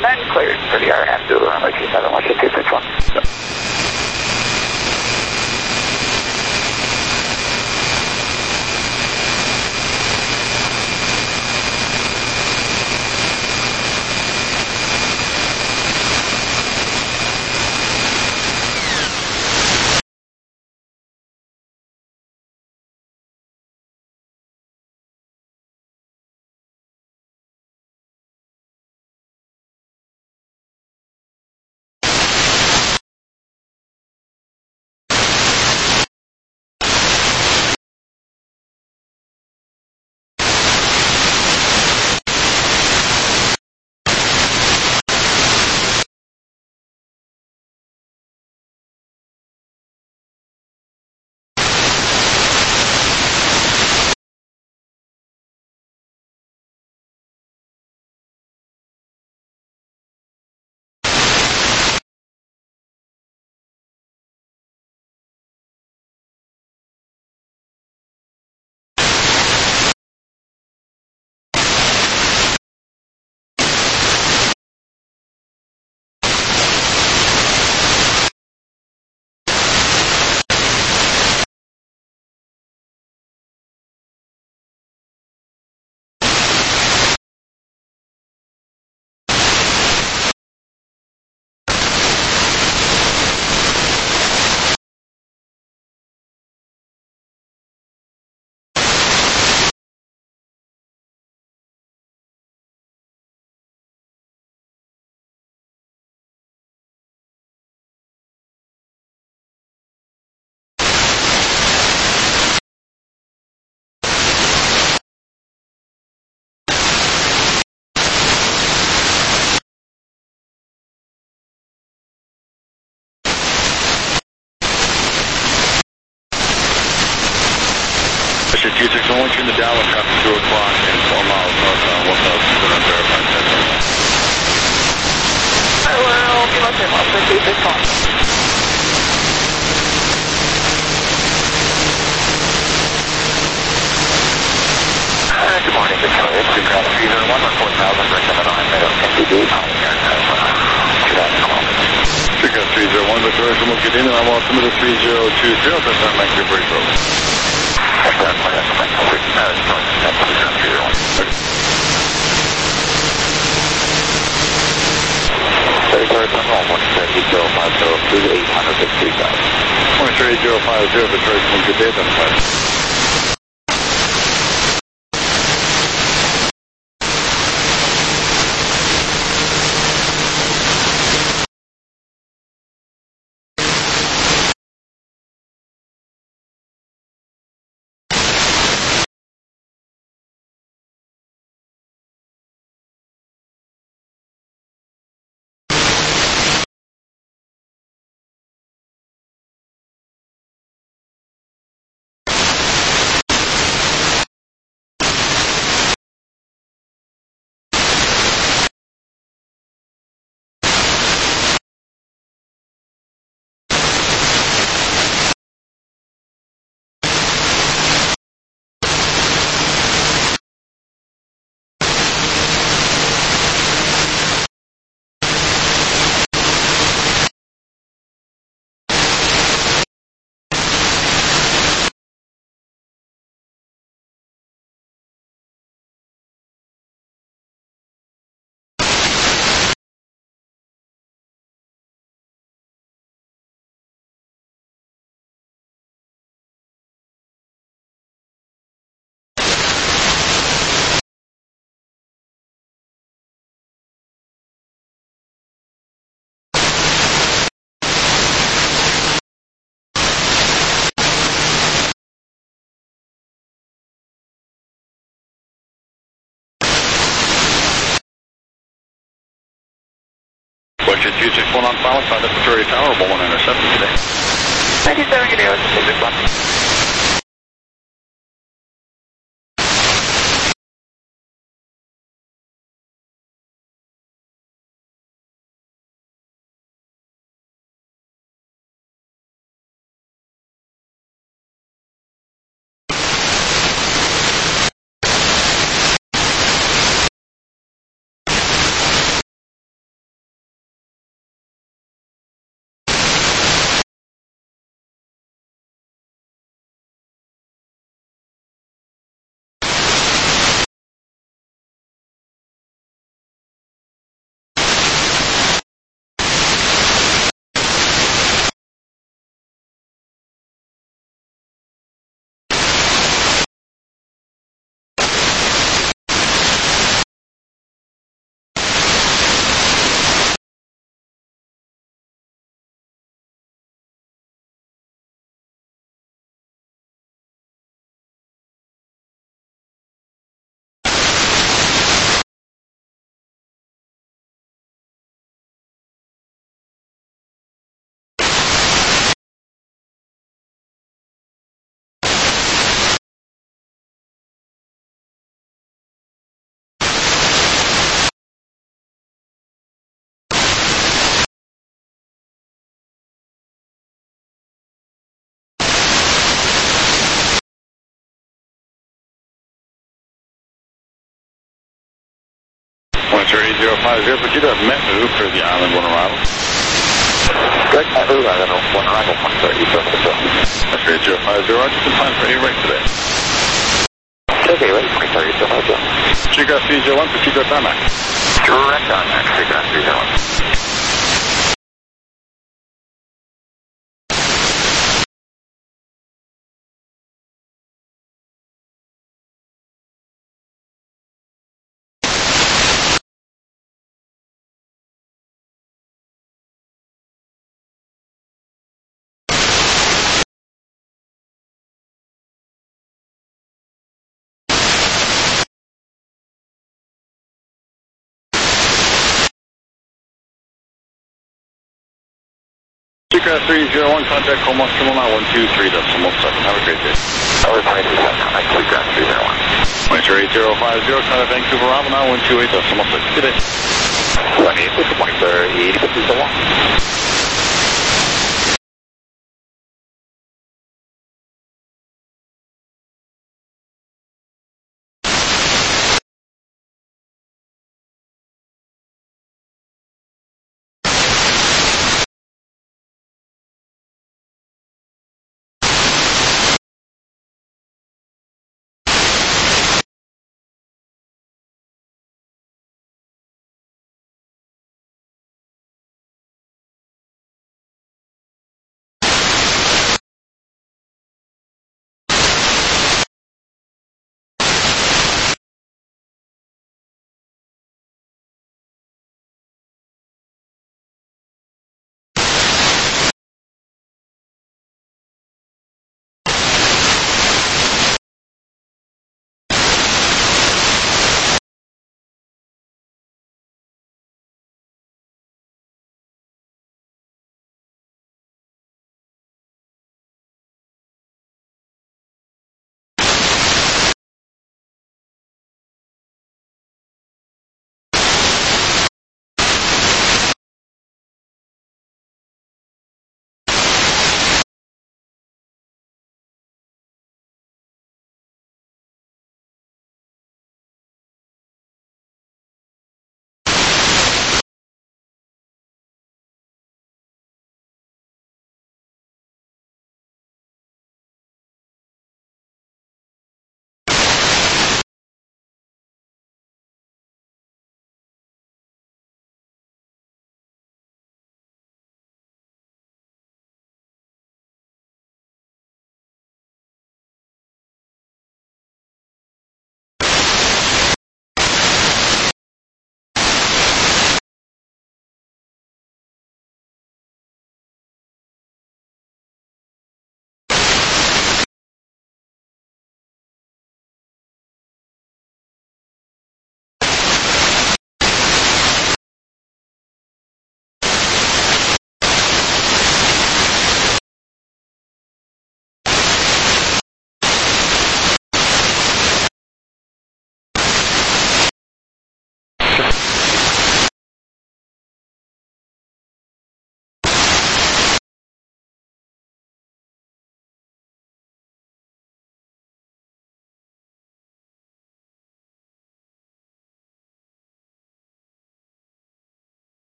Then cleared for the RNF to runway 27, 16261. Mr. 261, turn the Dallas, copy 2 o'clock and 4 miles north on 1,200 verified center. Well, give us him up for 261. Good morning, good morning. It's 2 Ground 301, 4,000 for 79, made up MDD, calling here at 2,000 kilometers. 2 Ground 301, Victoria, someone get in and I'm off to the 3020, that's not my good break over. That's my complete, that's 2 Ground 301. Sorry, I'm on 13050 to 863,000. 13050, Victoria, someone get in, that's fine. Question 261 on file, find the Victoria Tower, 1 intercepted today. 97, good day, let's take this one. 3050, but you do have Met move for the island one arrival. Greg, island one arrival, 130, so. That's great, 050, Arlington plan for A-right today. Okay, ready, 130, so. Seagrass 301, proceed to tarmac. Direct on that, Seagrass 301. Seagrass 301, contact Como Triple 123.7. Have a great day. I was 97, Seagrass 301. Winter 8050, contact Vancouver Bravo now 128.6. Good day. 28, 80,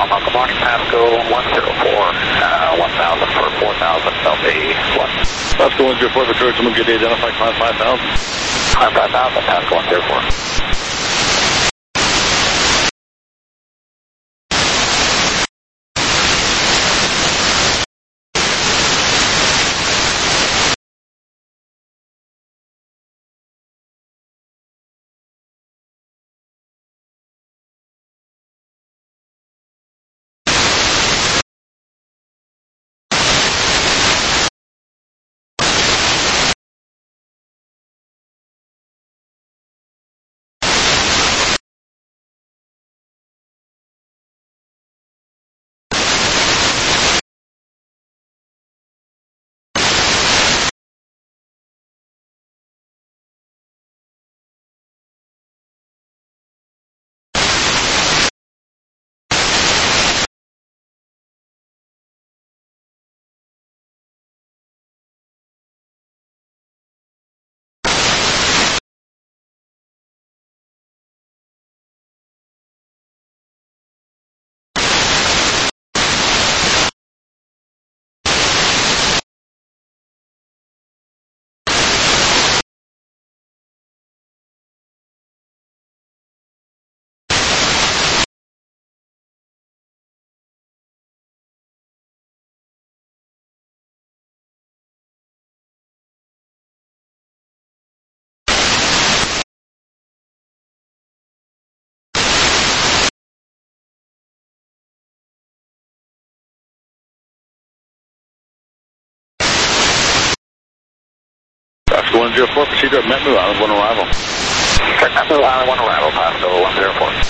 Good morning, Pasco 104, 1000 for 4000, Delta 1. Pasco 104, Victoria, someone good day, identify climb 5000. Climb 5000, Pasco 104. Pasco 104, proceed to Metmu Island, 1 arrival. Metmu Island 1 arrival, Pasco 104.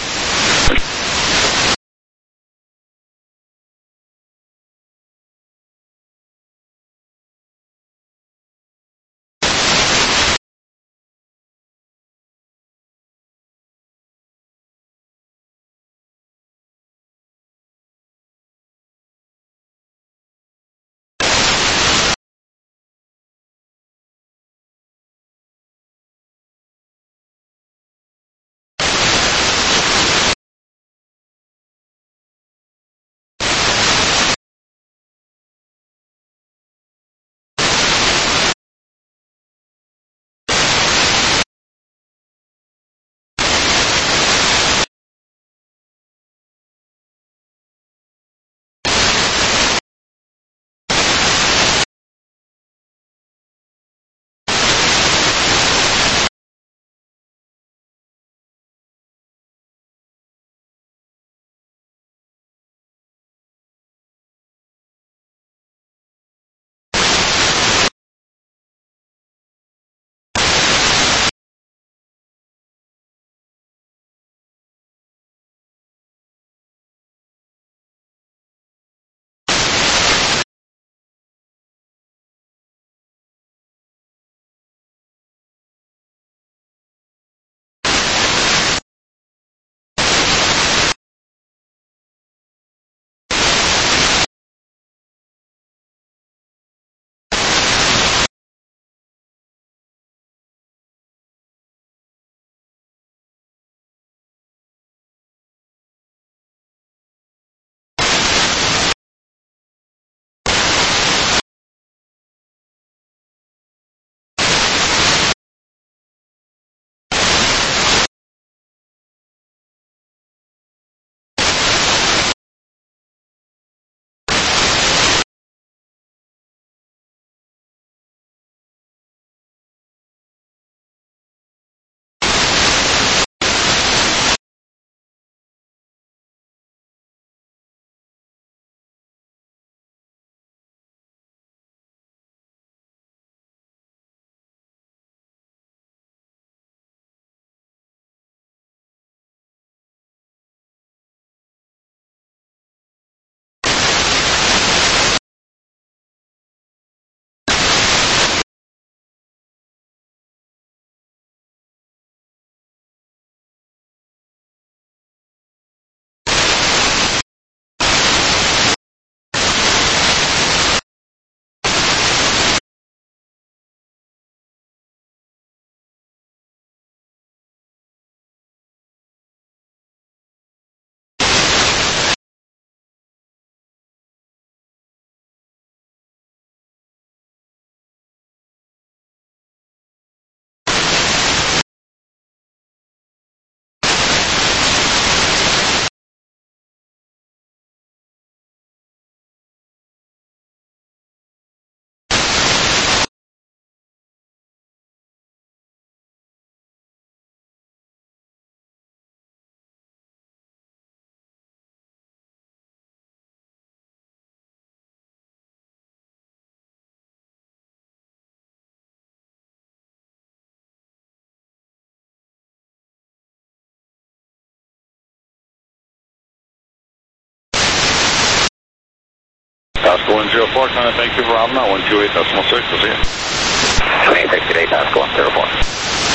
104, kind of Vancouver Island, 128.6, we'll see you. 2868, that's going 04.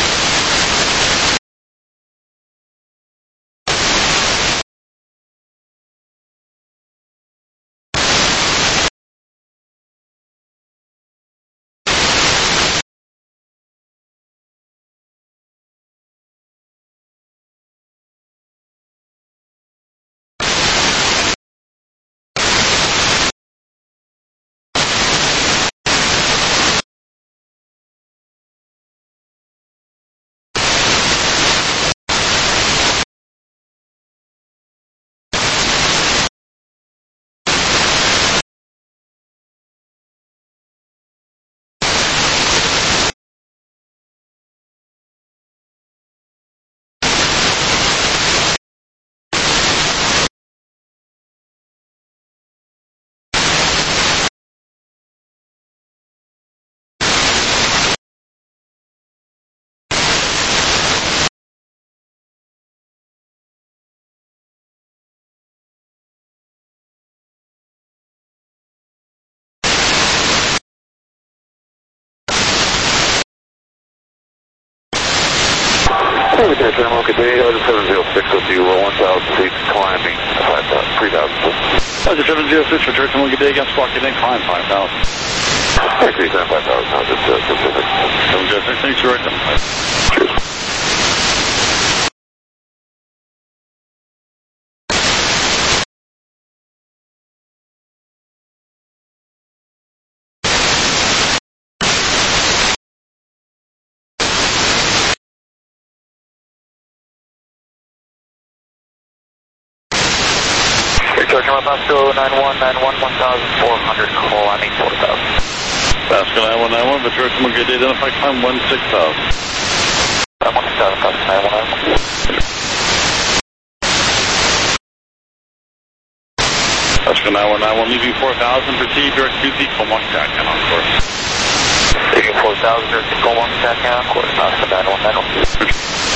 Okay, Thermal, good day. 706 with you, 1,000 feet, climbing 3,000 feet. 706 for Thermal, good day. Again, squawk in, climb 5,000. Okay, 5,000, no, just specific. 706, thanks for right then. Cheers. Talking about Basco 9191, 1,400, climbing 4,000. Basco 9191, but Thermal, good day. Identify climb 16,000. 16,000, 9191. Basco 9191, leaving 4,000, proceed direct 2 feet from 1 cat on course. Leaving 4,000, direct 2 feet from 1 cat on course, Basco 9191.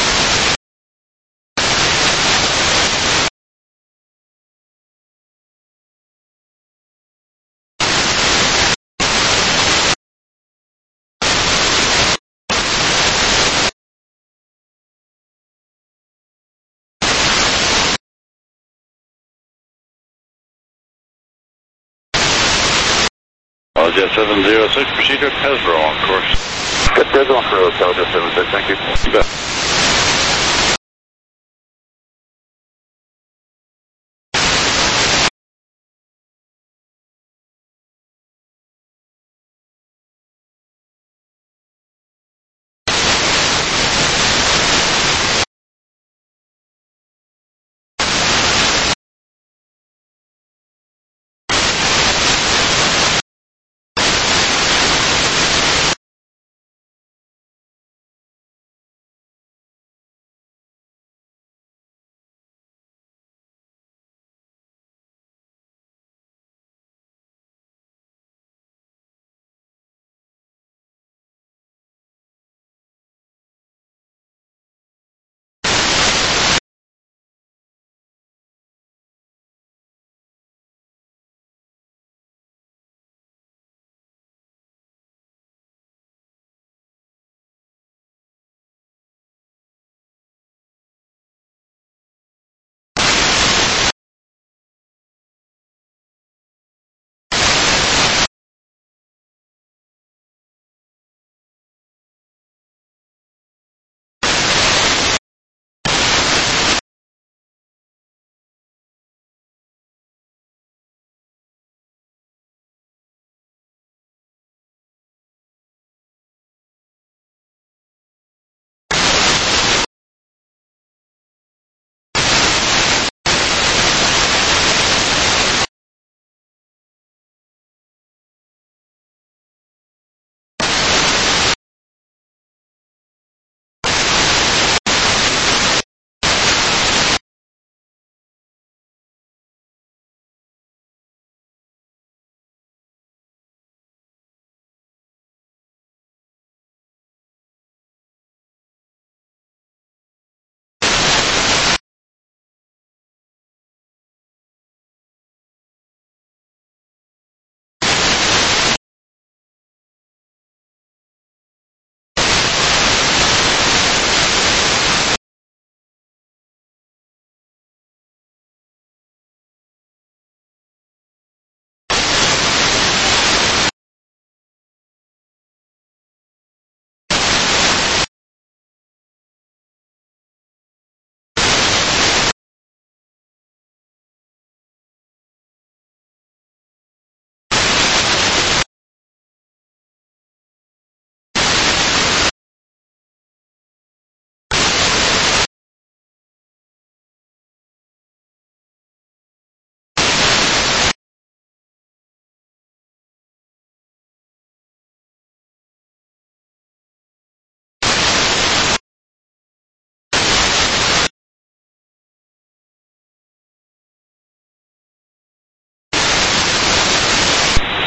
Jet 706, proceed to Pesbro on course. Good, there's one for Hotel Jet 76, thank you. You bet.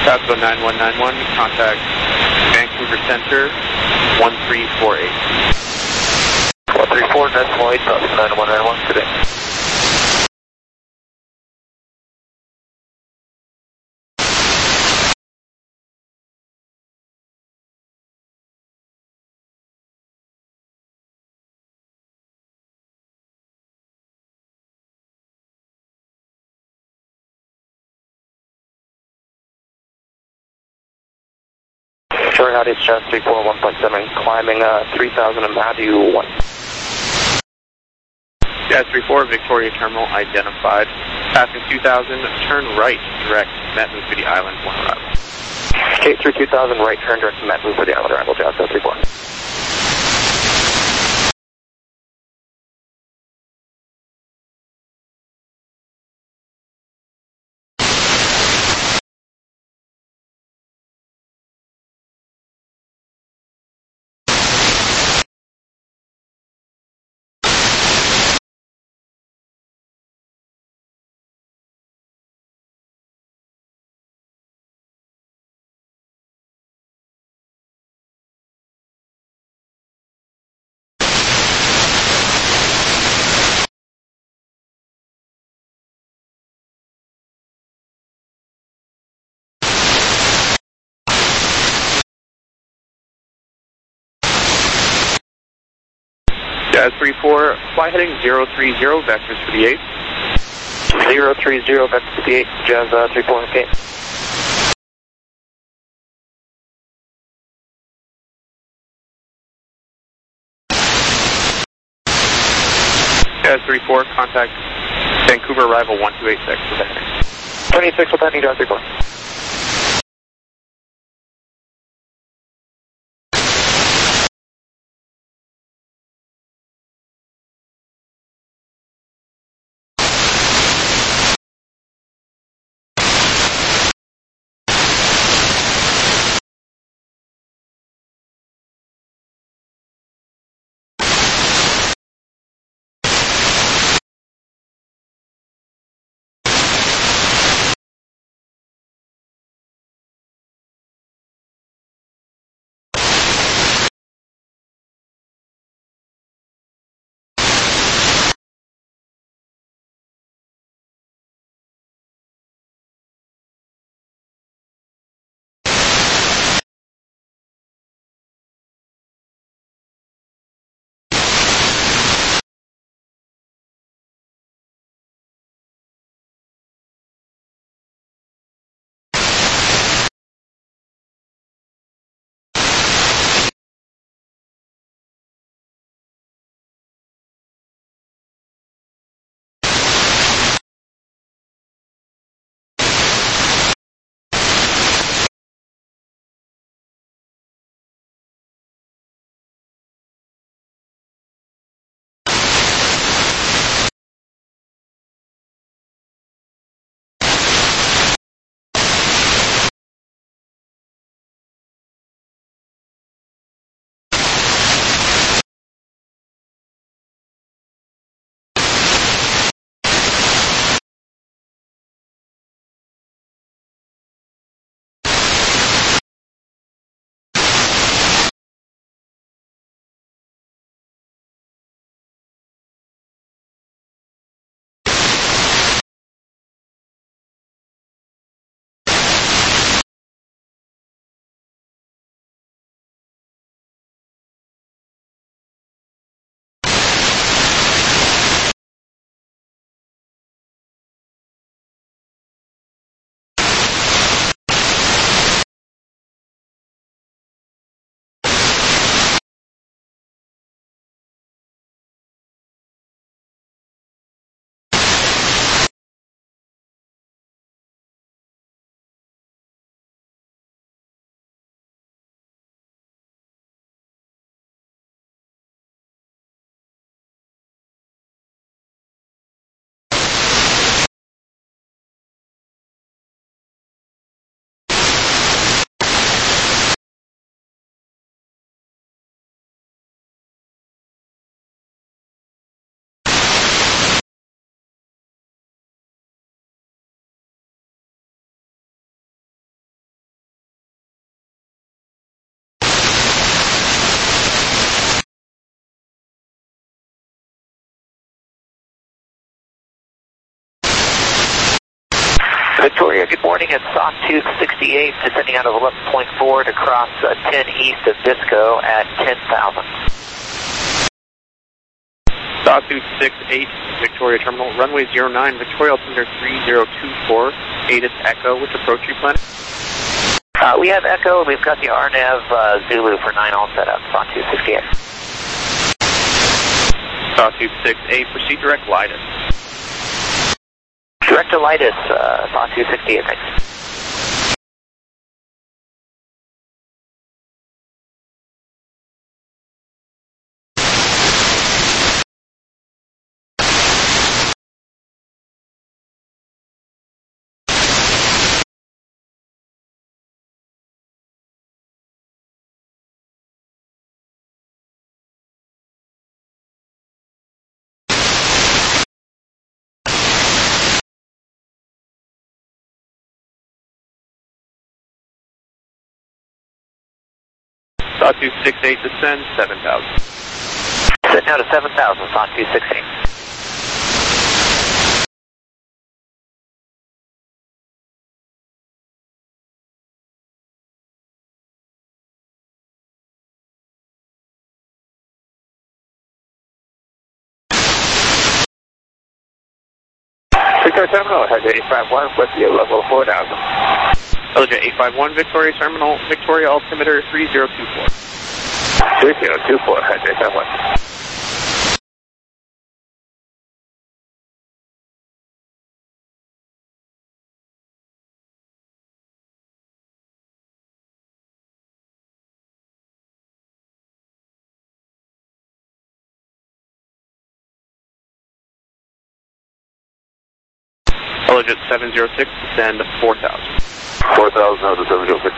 Pasco 9191, contact Vancouver Center 1348. 134.8, 9191 today. Sure, howdy, it's Jazz 341.7, climbing 3000 and Matthew 1. Jazz 34, Victoria Terminal identified. Passing 2000, turn right, direct, Met Move City Island, 1 arrival. Kate through 2000, right turn direct to Met Move City Island, arrival, Jazz 34. Jazz 34, fly heading 030, vectors for the 8. 030, vector 58, Jazz 34, okay. Jazz 34, contact Vancouver arrival 1286 with heading. 26 with heading, Jazz 34. Victoria, good morning. It's Sawtooth 68 descending out of 11.4 to cross 10 east of Disco at 10,000. Sawtooth 68, Victoria Terminal, runway 09, Victoria altimeter 3024, ATIS Echo, which approach you planning? We have Echo, we've got the RNAV Zulu for 9 all set up, Sawtooth 68. Sawtooth 68, proceed direct Lidus. Direct to Lidus, Sawtooth 68, thanks. Sawtooth 68, descend 7,000. Descend now to 7,000, Sawtooth 68. Victoria Terminal has 851 with you, level 4,000. Elija 851, Victoria Terminal, Victoria altimeter 3024. 3024 has 851. Elija 706, descend 4,000. 4,000 out of 706.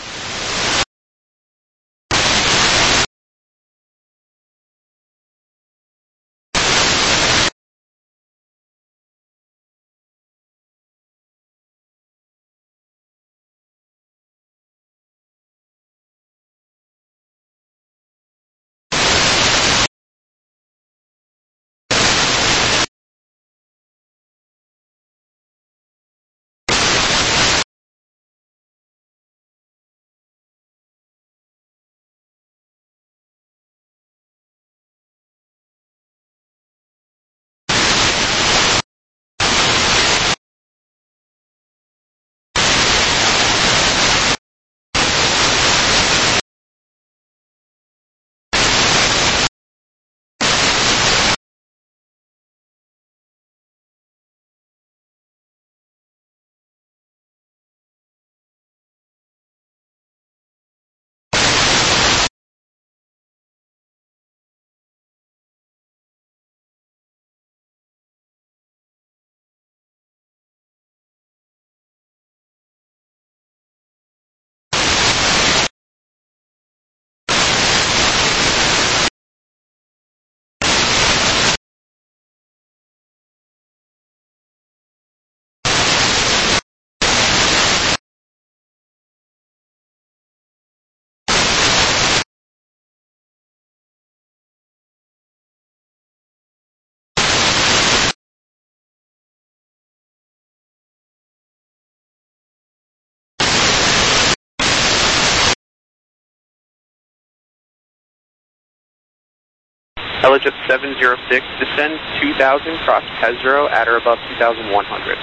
Elija 706, descend 2,000, cross Pesro at or above 2,100.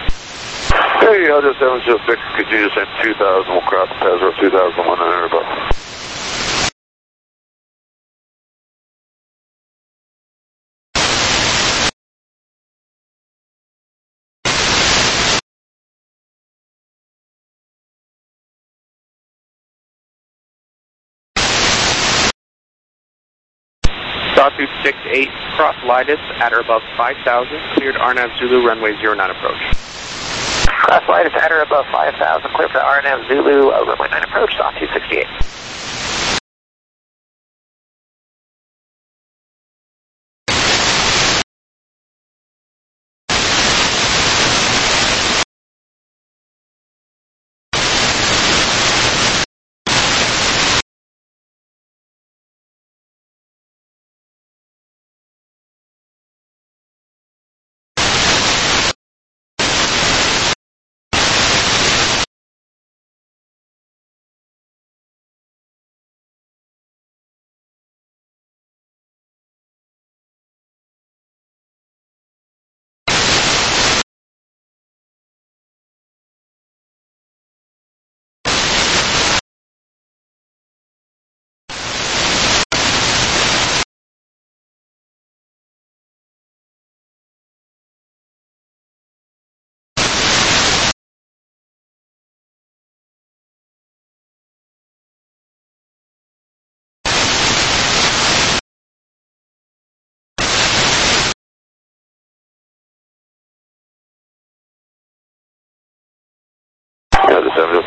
Hey, Elija 706, could you descend 2,000, we'll cross Pesro 2,100 above. Sawtooth 68, cross Lidus at or above 5,000, cleared RNAV Zulu, runway 09 approach. Cross Lidus at or above 5,000, clear for RNAV Zulu, runway 9 approach, Sawtooth 68.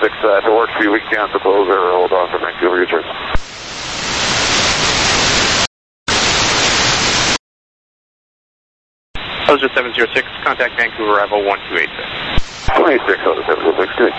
if it works for you, we can cancel those or hold on for Vancouver returns. Closure 706, contact Vancouver arrival 1286. 26 out of 706, good.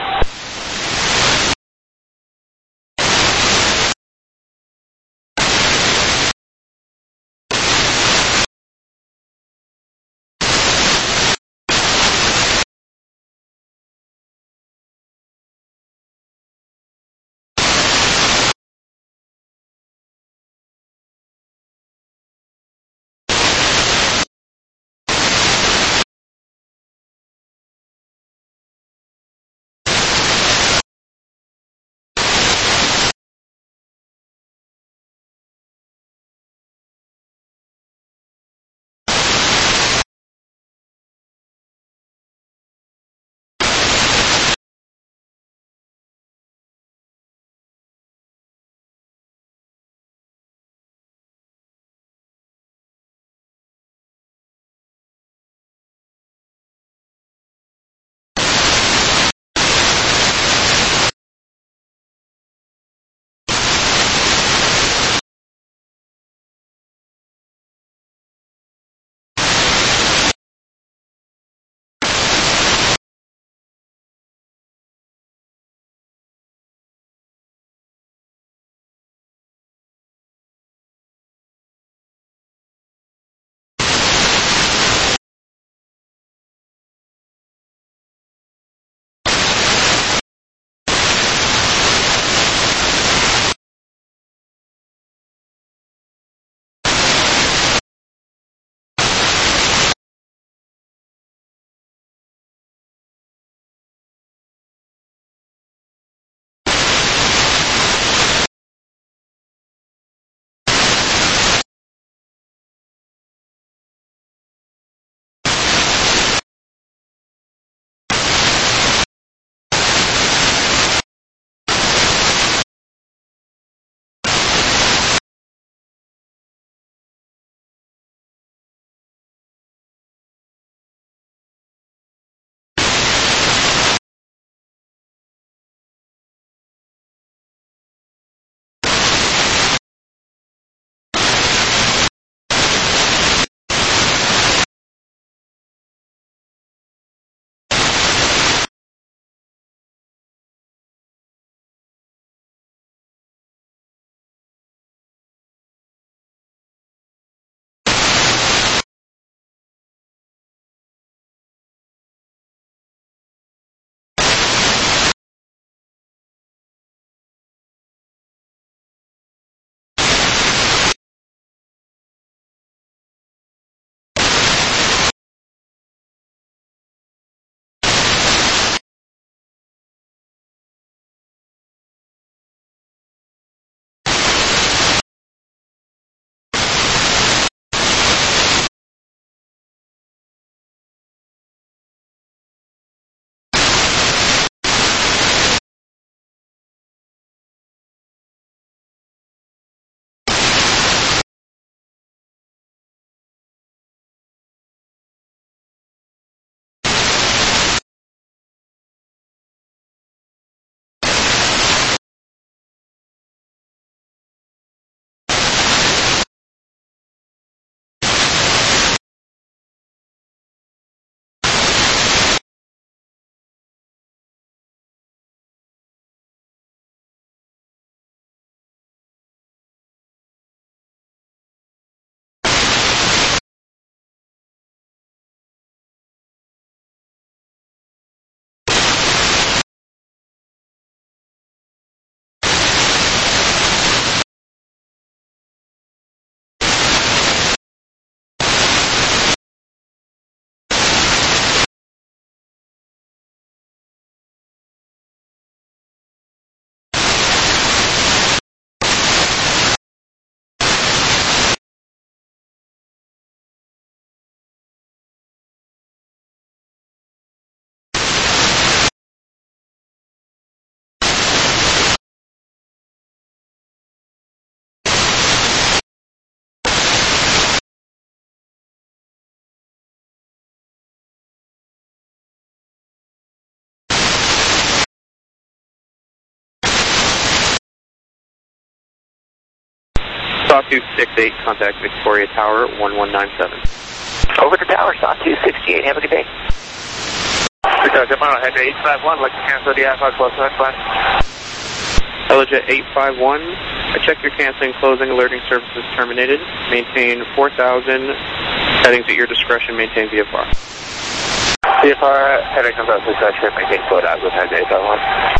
Sawtooth 68, contact Victoria Tower 1197. Over to Tower, Sawtooth 68. Have a good day. Because I'm on head to 851, like to cancel the Alpha close next line. Helijet 851, I check your canceling, closing, alerting services terminated. Maintain 4000, settings at your discretion, maintain VFR. VFR, heading comes out to section, maintain float out with head to 851.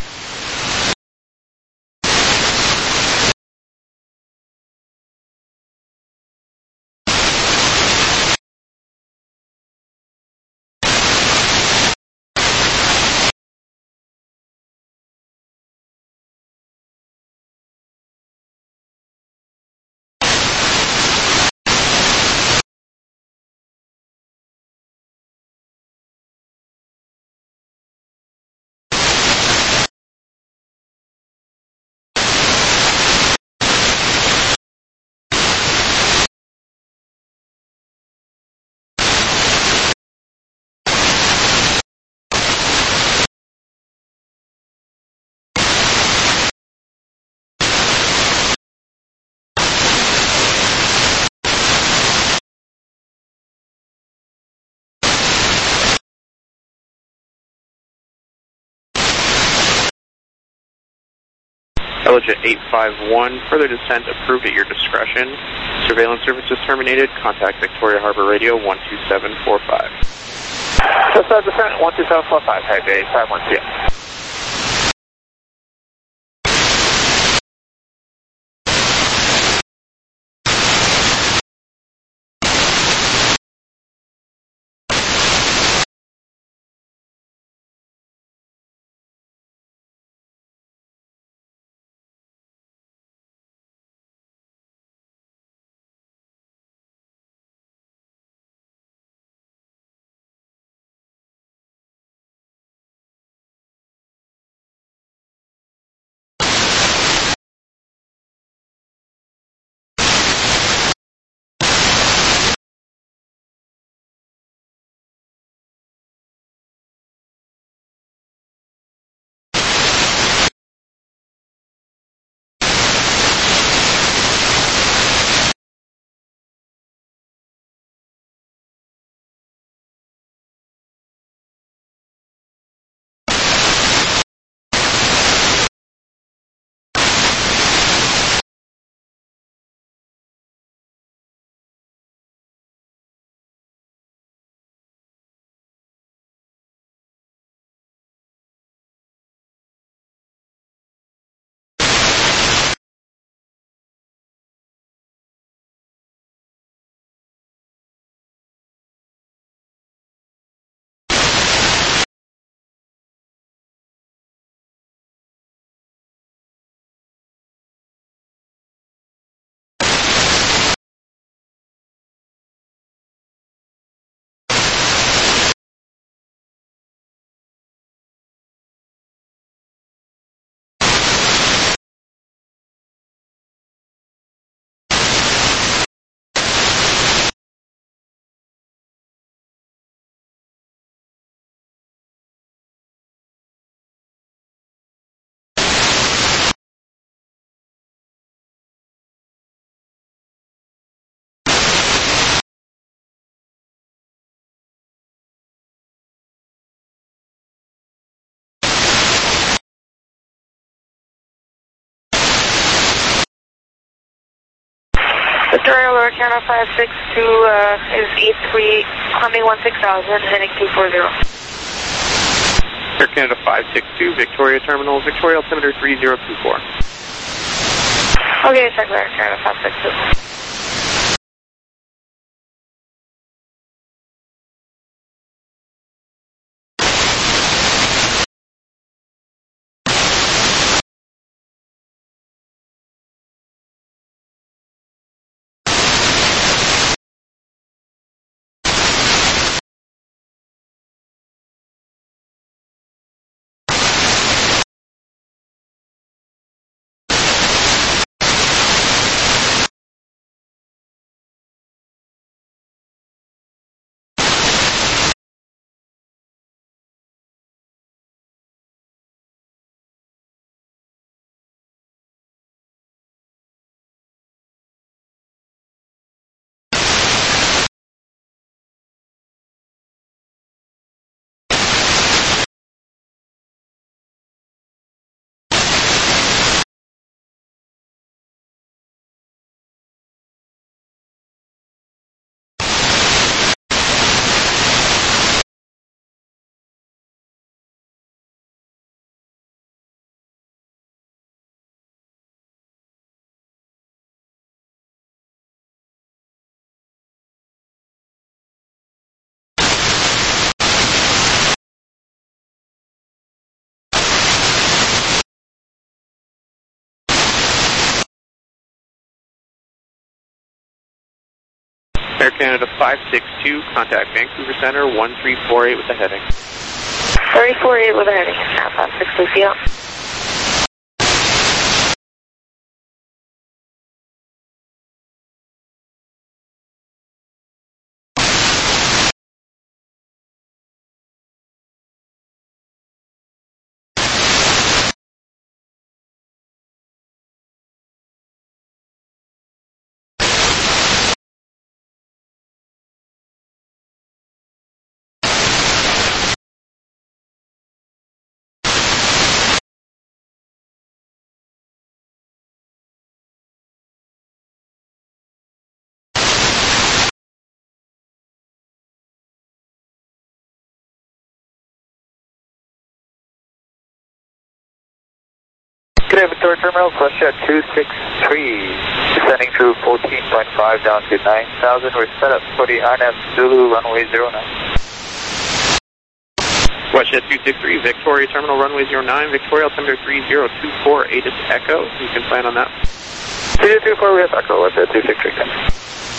Helijet 851, further descent approved at your discretion. Surveillance services terminated, contact Victoria Harbor Radio 12745. Just descent 12745, head to 851, see ya. Victoria Lower Canada 562 is 83, climbing 16,000, heading 240. Air Canada 562, Victoria Terminal, Victoria altimeter 3024. Okay, check Air Canada 562. Air Canada 562, contact Vancouver Center 1348 with the heading. 348 with a heading. Now 562, see ya. Good day, Victoria Terminal, Russia 263, descending through 14.5 down to 9,000. We're set up for the INF Zulu runway 09. Russia 263, Victoria Terminal runway 09, Victoria altimeter 3024, ATIS Echo. You can plan on that. 3024, we have Echo, Russia 263.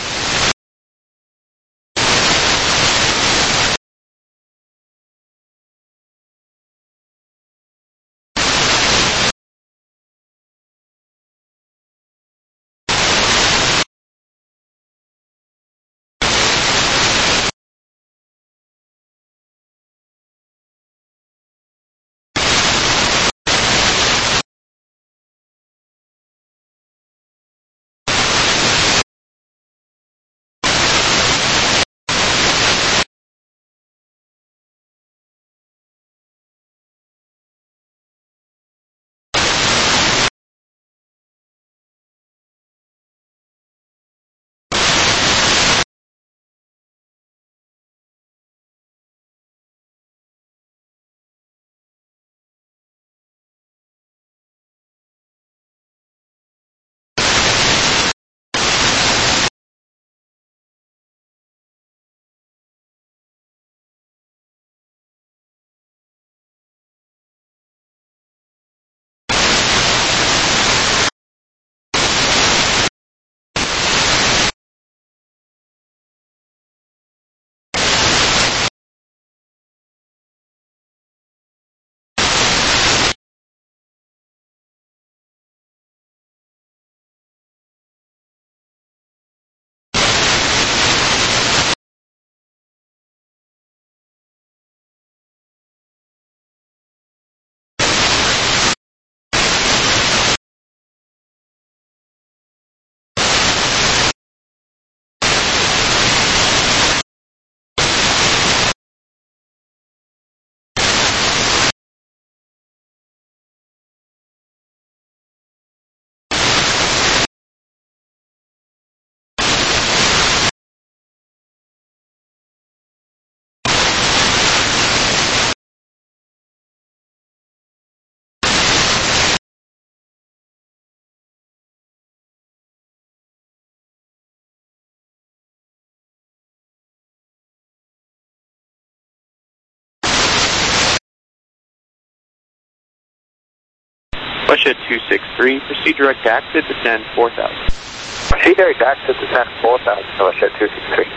Russia 263, proceed direct exit, descend 4,000. Proceed direct exit, descend 4,000, Russia 263.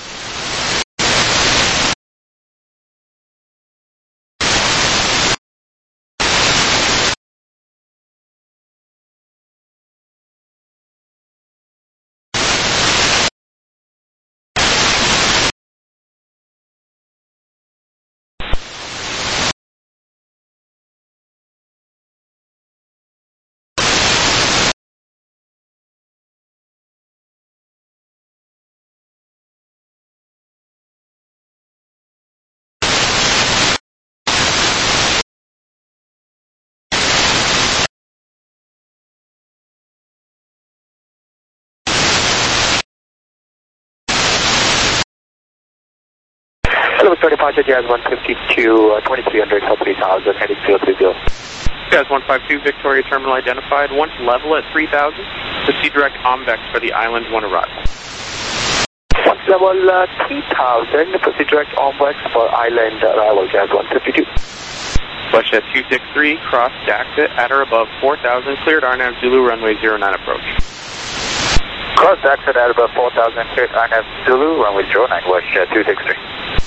Hello, Victoria departure, Jazz 152, 2300, South 3000, heading 030. Jazz 152, Victoria Terminal identified. Once level at 3,000, proceed direct OMVEX for the Island 1 arrival. Once level 3000, proceed direct OMVEX for Island arrival, Jazz 152. Russia 263, cross exit at or above 4,000, cleared RNAV Zulu runway 09 approach. Cross exit at about 4,000 feet, RNF Zulu, runway 09, West Jet 263.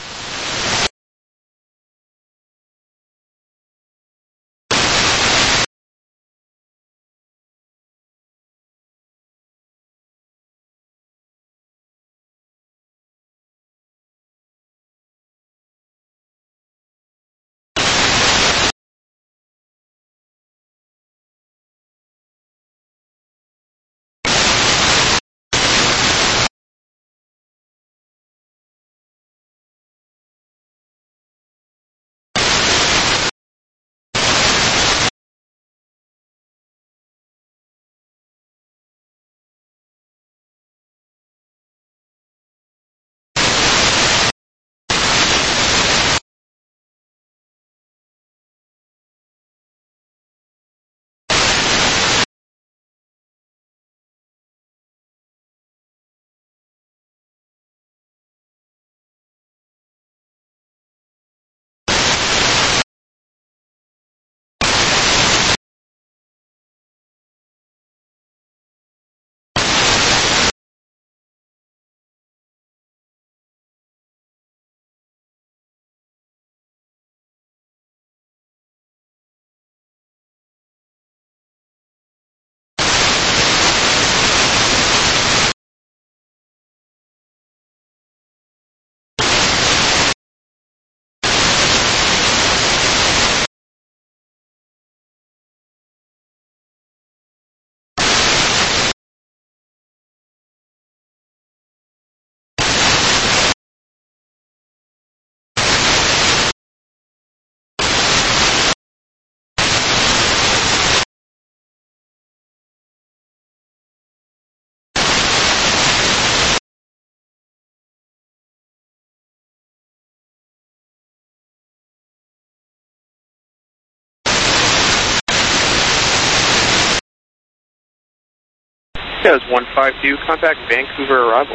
Yes, 152, contact Vancouver arrival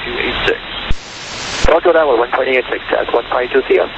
1286. Toronto Tower 128.6, that's 152, see you.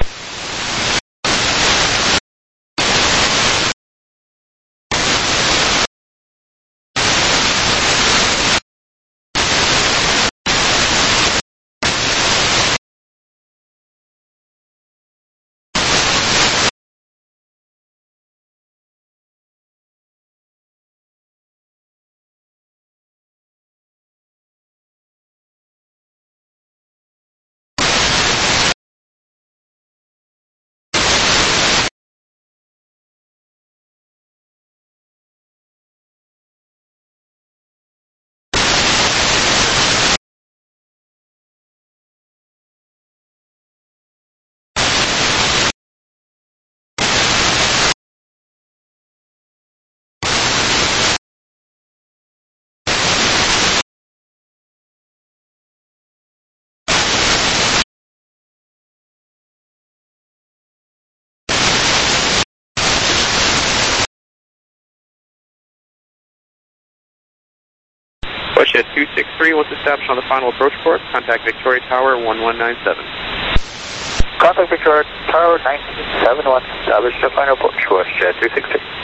West Jet 263, once established on the final approach course, contact Victoria Tower 1197. Contact Victoria Tower 1971, established the final approach, West Jet 263.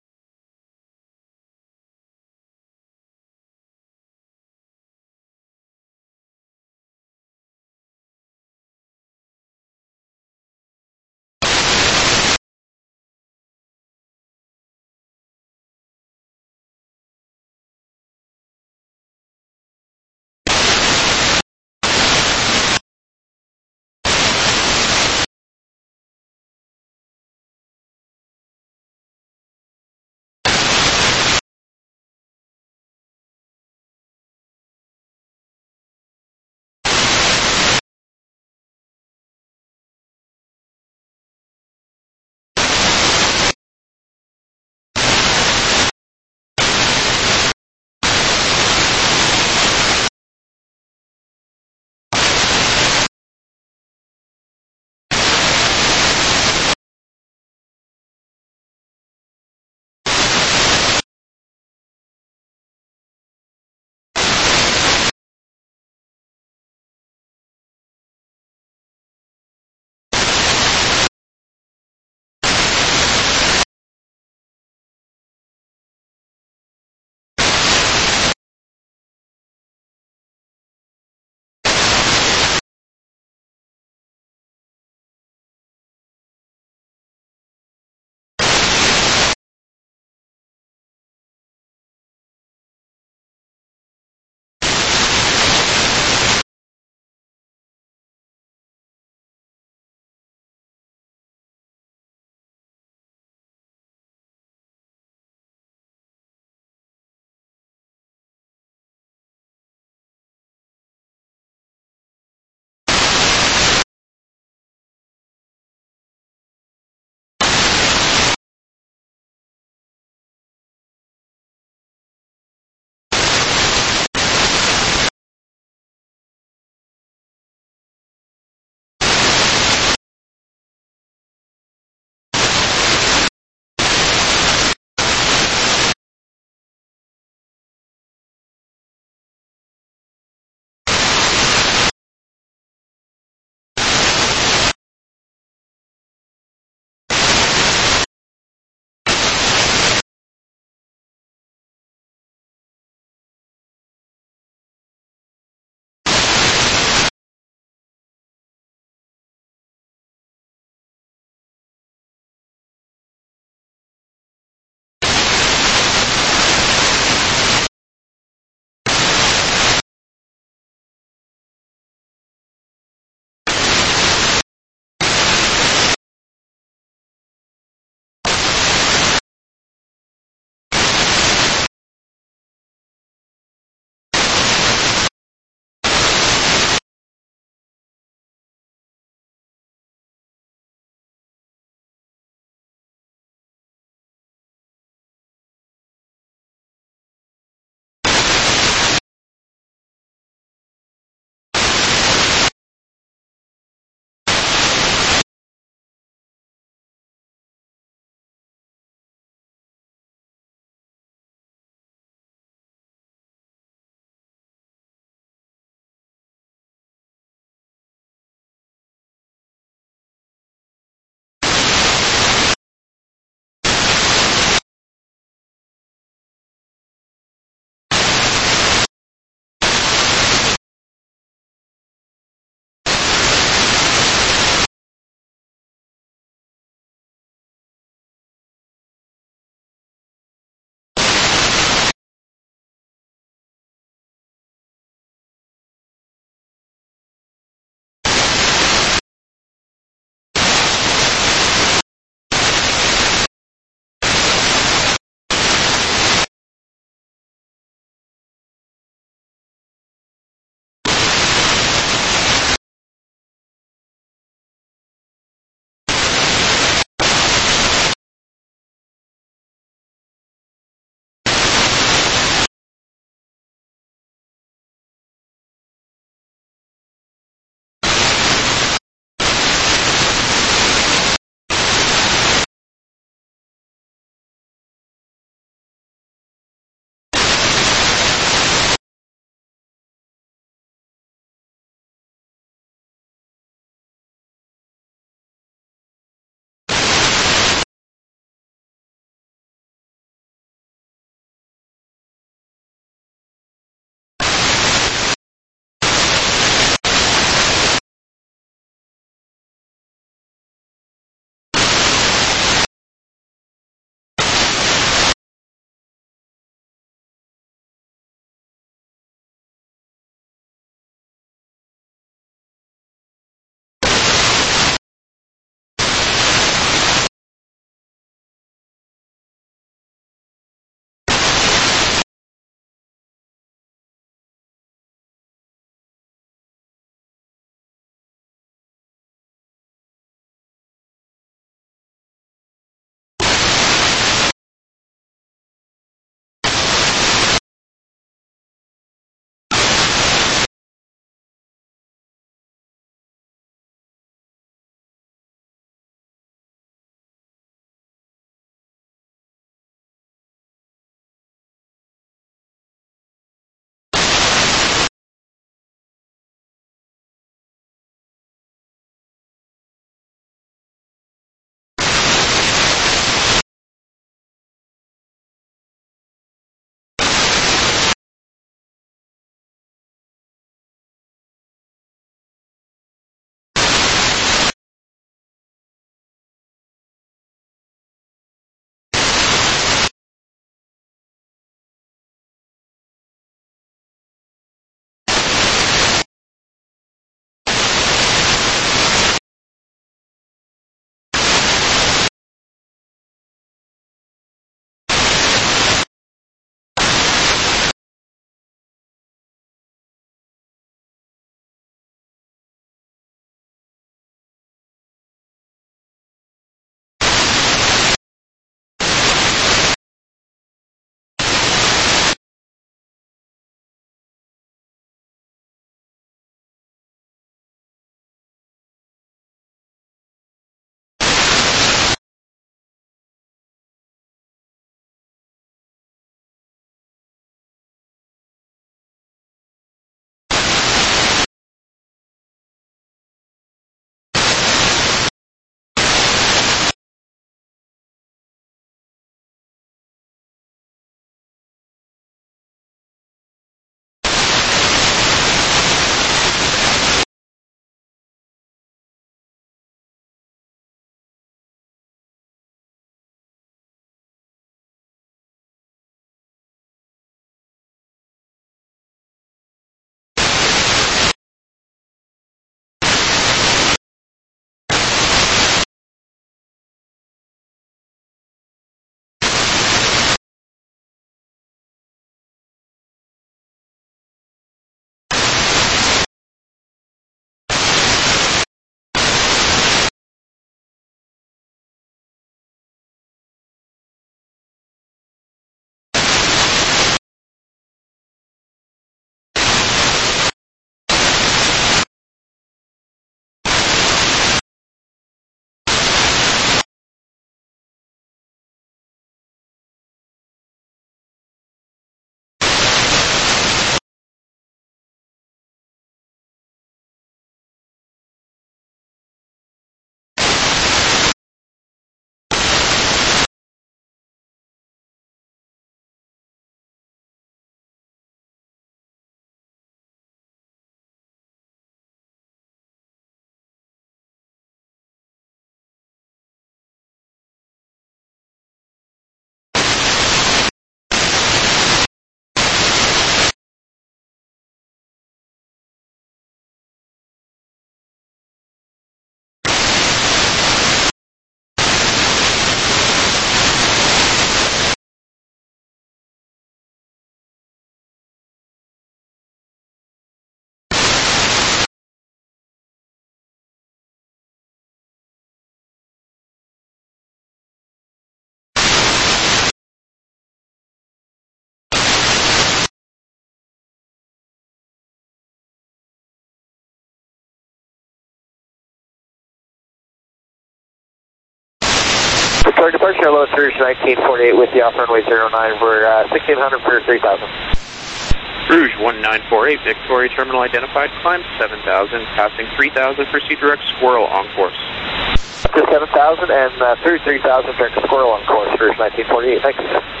Victoria departure, hello, it's Rouge 1948 with you off runway 09. We're 1600 for 3000. Rouge 1948, Victoria terminal identified, climb 7000, passing 3000, proceed direct Squirrel on course. Up to 7000 and through 3000, direct Squirrel on course, Rouge 1948, thanks.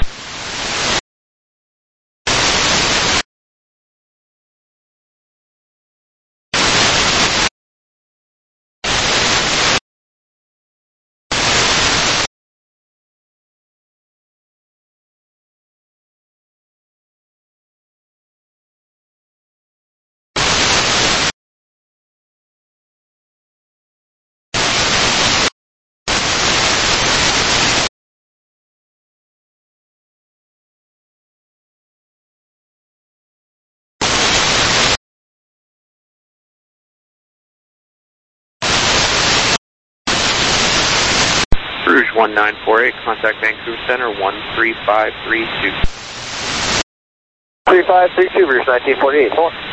Rouge 1948, contact Vancouver Center 13532. 3532, Rouge 1948, hold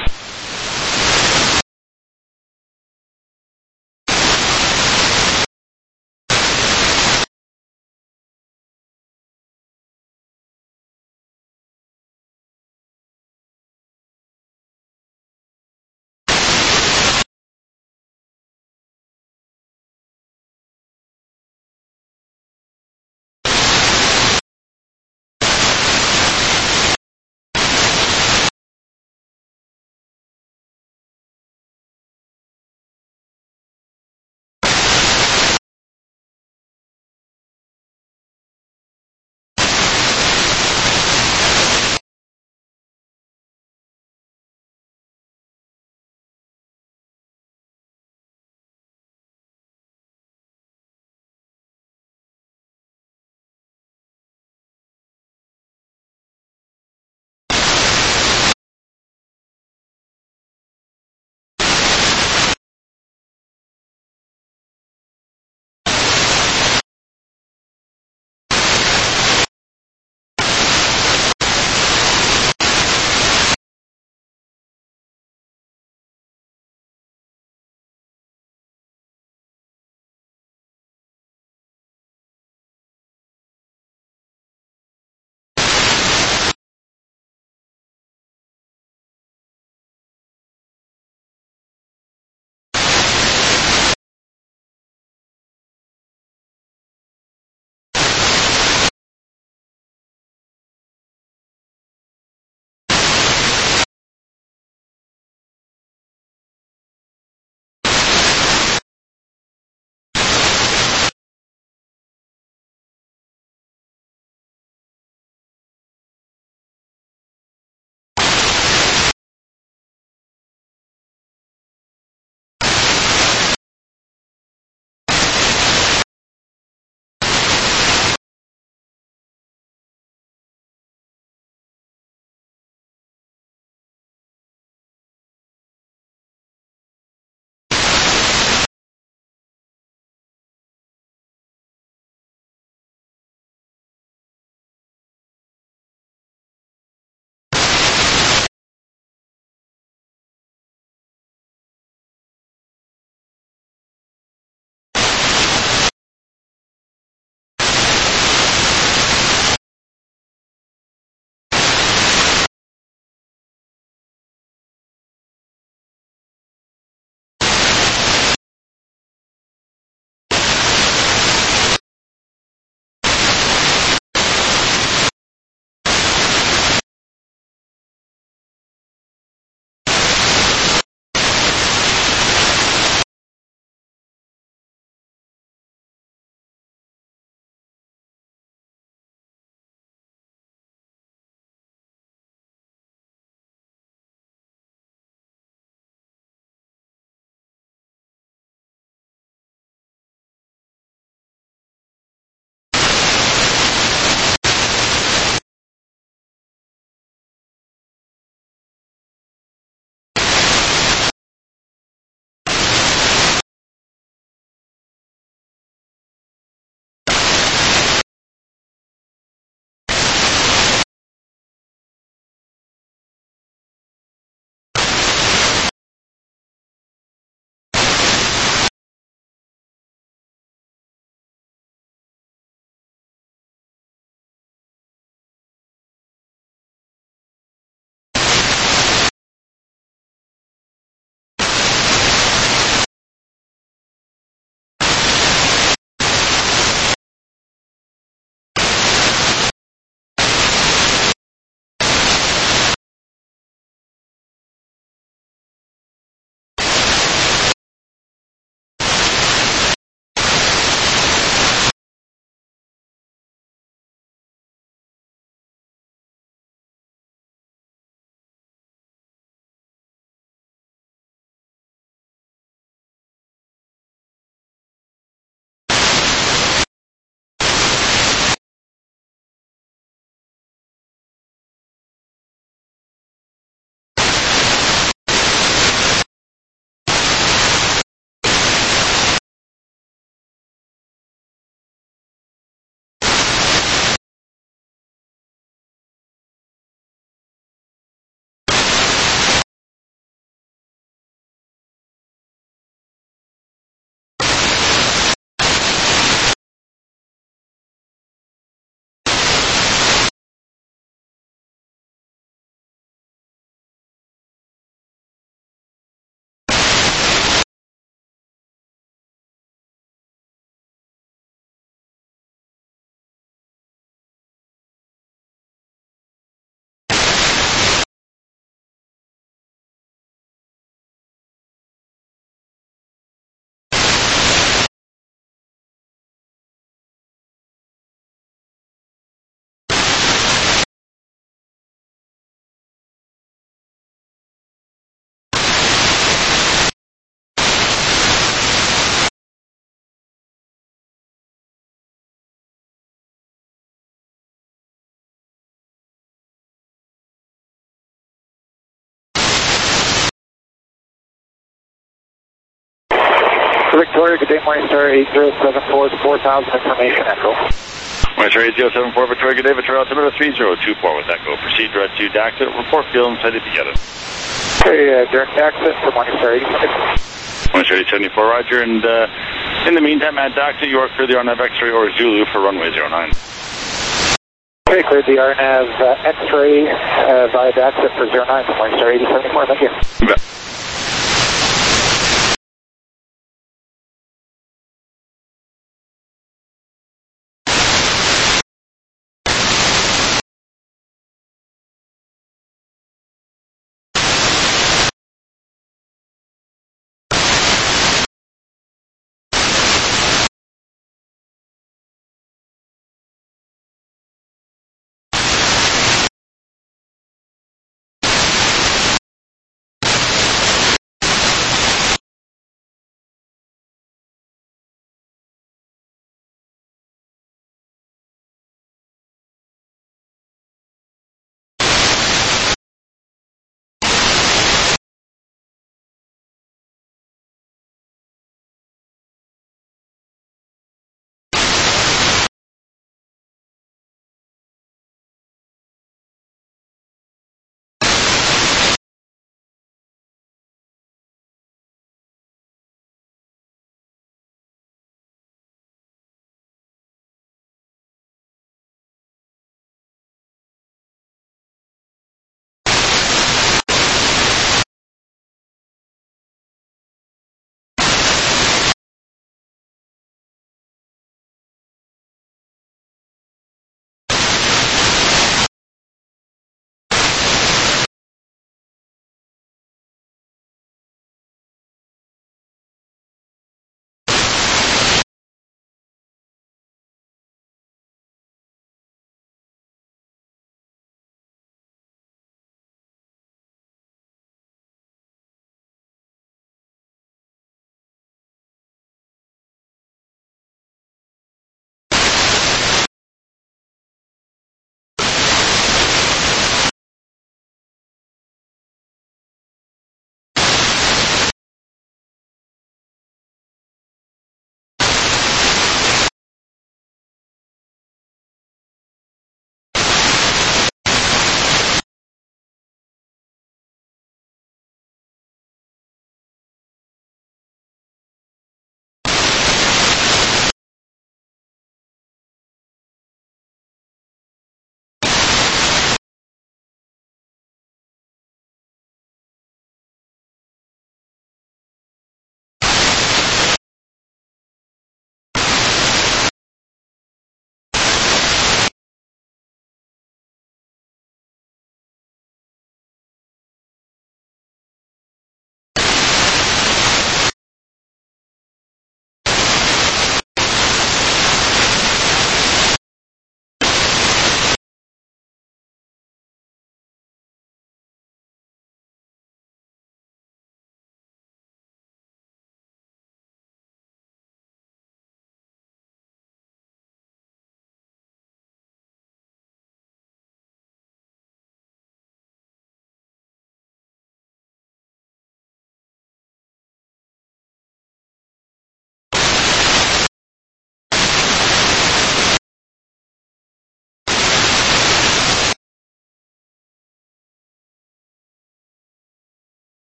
Victoria, good day, Morningstar 8074 is 4000, information echo. Morningstar 8074, Victoria, good day, Victoria, altimeter 3024 with echo. Proceed direct to DAXA, report field and sighted together. Okay, direct access to Morningstar 86. Morningstar 8074, roger, and in the meantime, at DAXA, you are clear the RNAV X-ray or Zulu for runway 09. Okay, cleared the RNAV X-ray via DAXA for 09 to Morningstar 8074, thank you. You bet.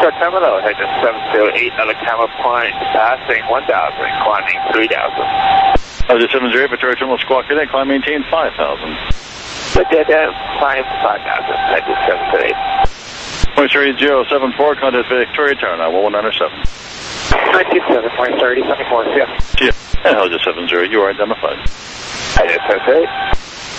Start terminal, head to 708, another camera point, passing 1,000, climbing 3,000. Roger, 708, Victoria Terminal, Squawk Cadet, climb maintain 5,000. Climb 5,000, head to 708. Point 3074, contact Victoria Tower now, 1197. 927, point 3074, yeah. See ya. And Roger, 70, you are identified. Head to 708.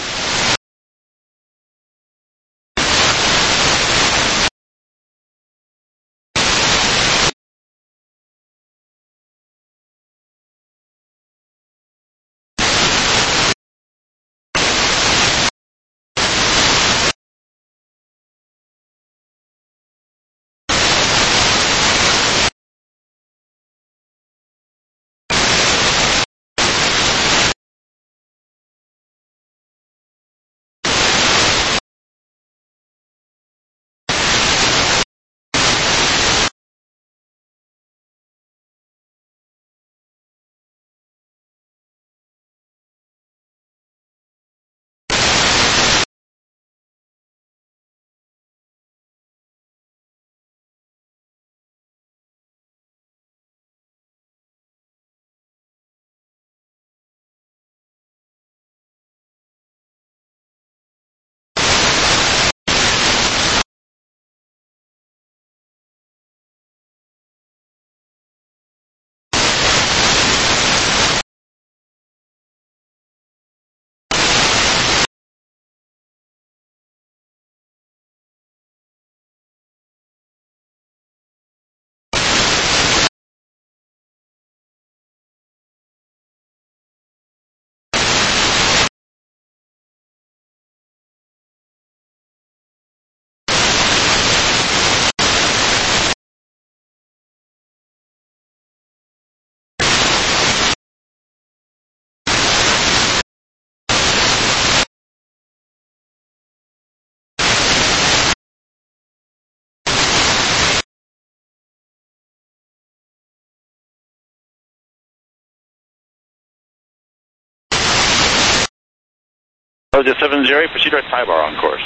Roger, 708, proceed right tie bar on course.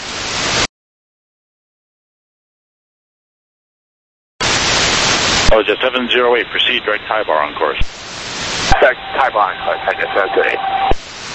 Roger, 708, proceed right tie bar on course. Tie bar on course, head to 708.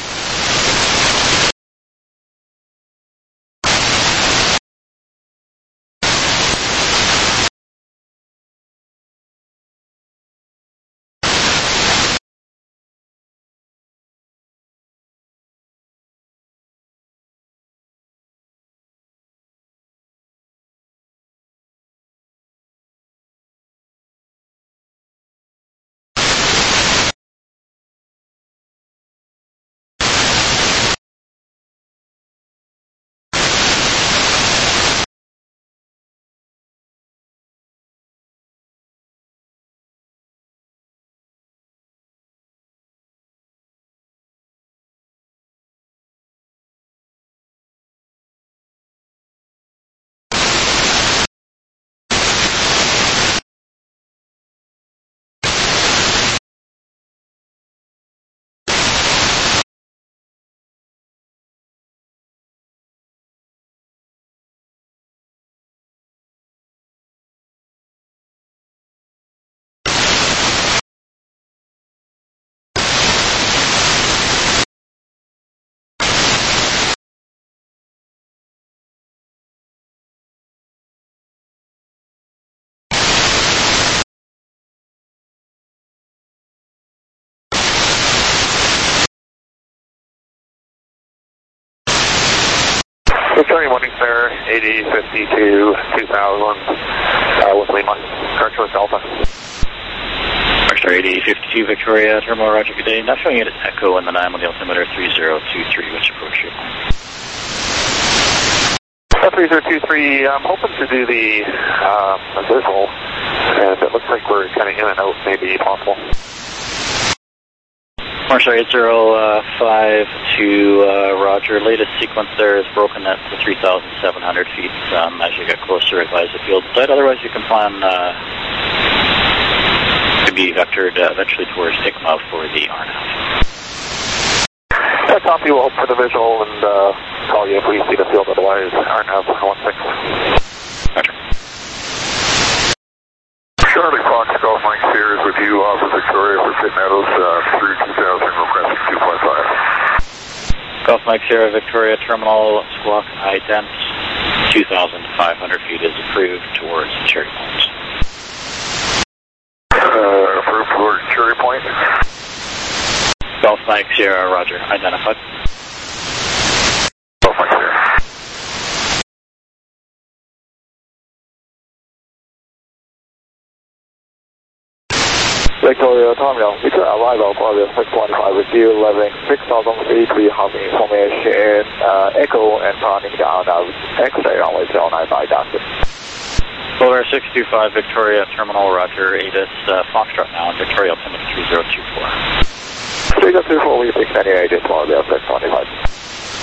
Victoria Morning Fair, 8052 2000, with Lima, Archer with Delta. Star 8052 Victoria, Terminal, Roger, good day. Not showing it as Echo and then I'm on the altimeter 3023, which approach you? 3023, I'm hoping to do the visual, and it looks like we're kind of in and out, maybe possible. Marshall 8052, Roger. Latest sequence there is broken at 3,700 feet. As you get closer, advise the field side. Otherwise, you can plan to be vectored eventually towards ICMA for the RNAV. That's copy. We'll hope for the visual and call you if we see the field. Otherwise, RNAV 16. Roger. St. Meadows, through 2000, requesting 2.5. Golf Mike Sierra Victoria Terminal, squawk ident, 2,500 feet is approved towards Cherry Point. Approved towards Cherry Point. Golf Mike Sierra, roger, identified. Golf Mike Sierra. Victoria Terminal, we could arrival for the 615 with you, leveling 6,000 feet, we have information, echo and turning down X-ray runway 095 Dustin. Boulder 625 Victoria Terminal, roger, ATIS Foxtrot now, Victoria altimeter 3024. 3024, we fix any agent for the 625.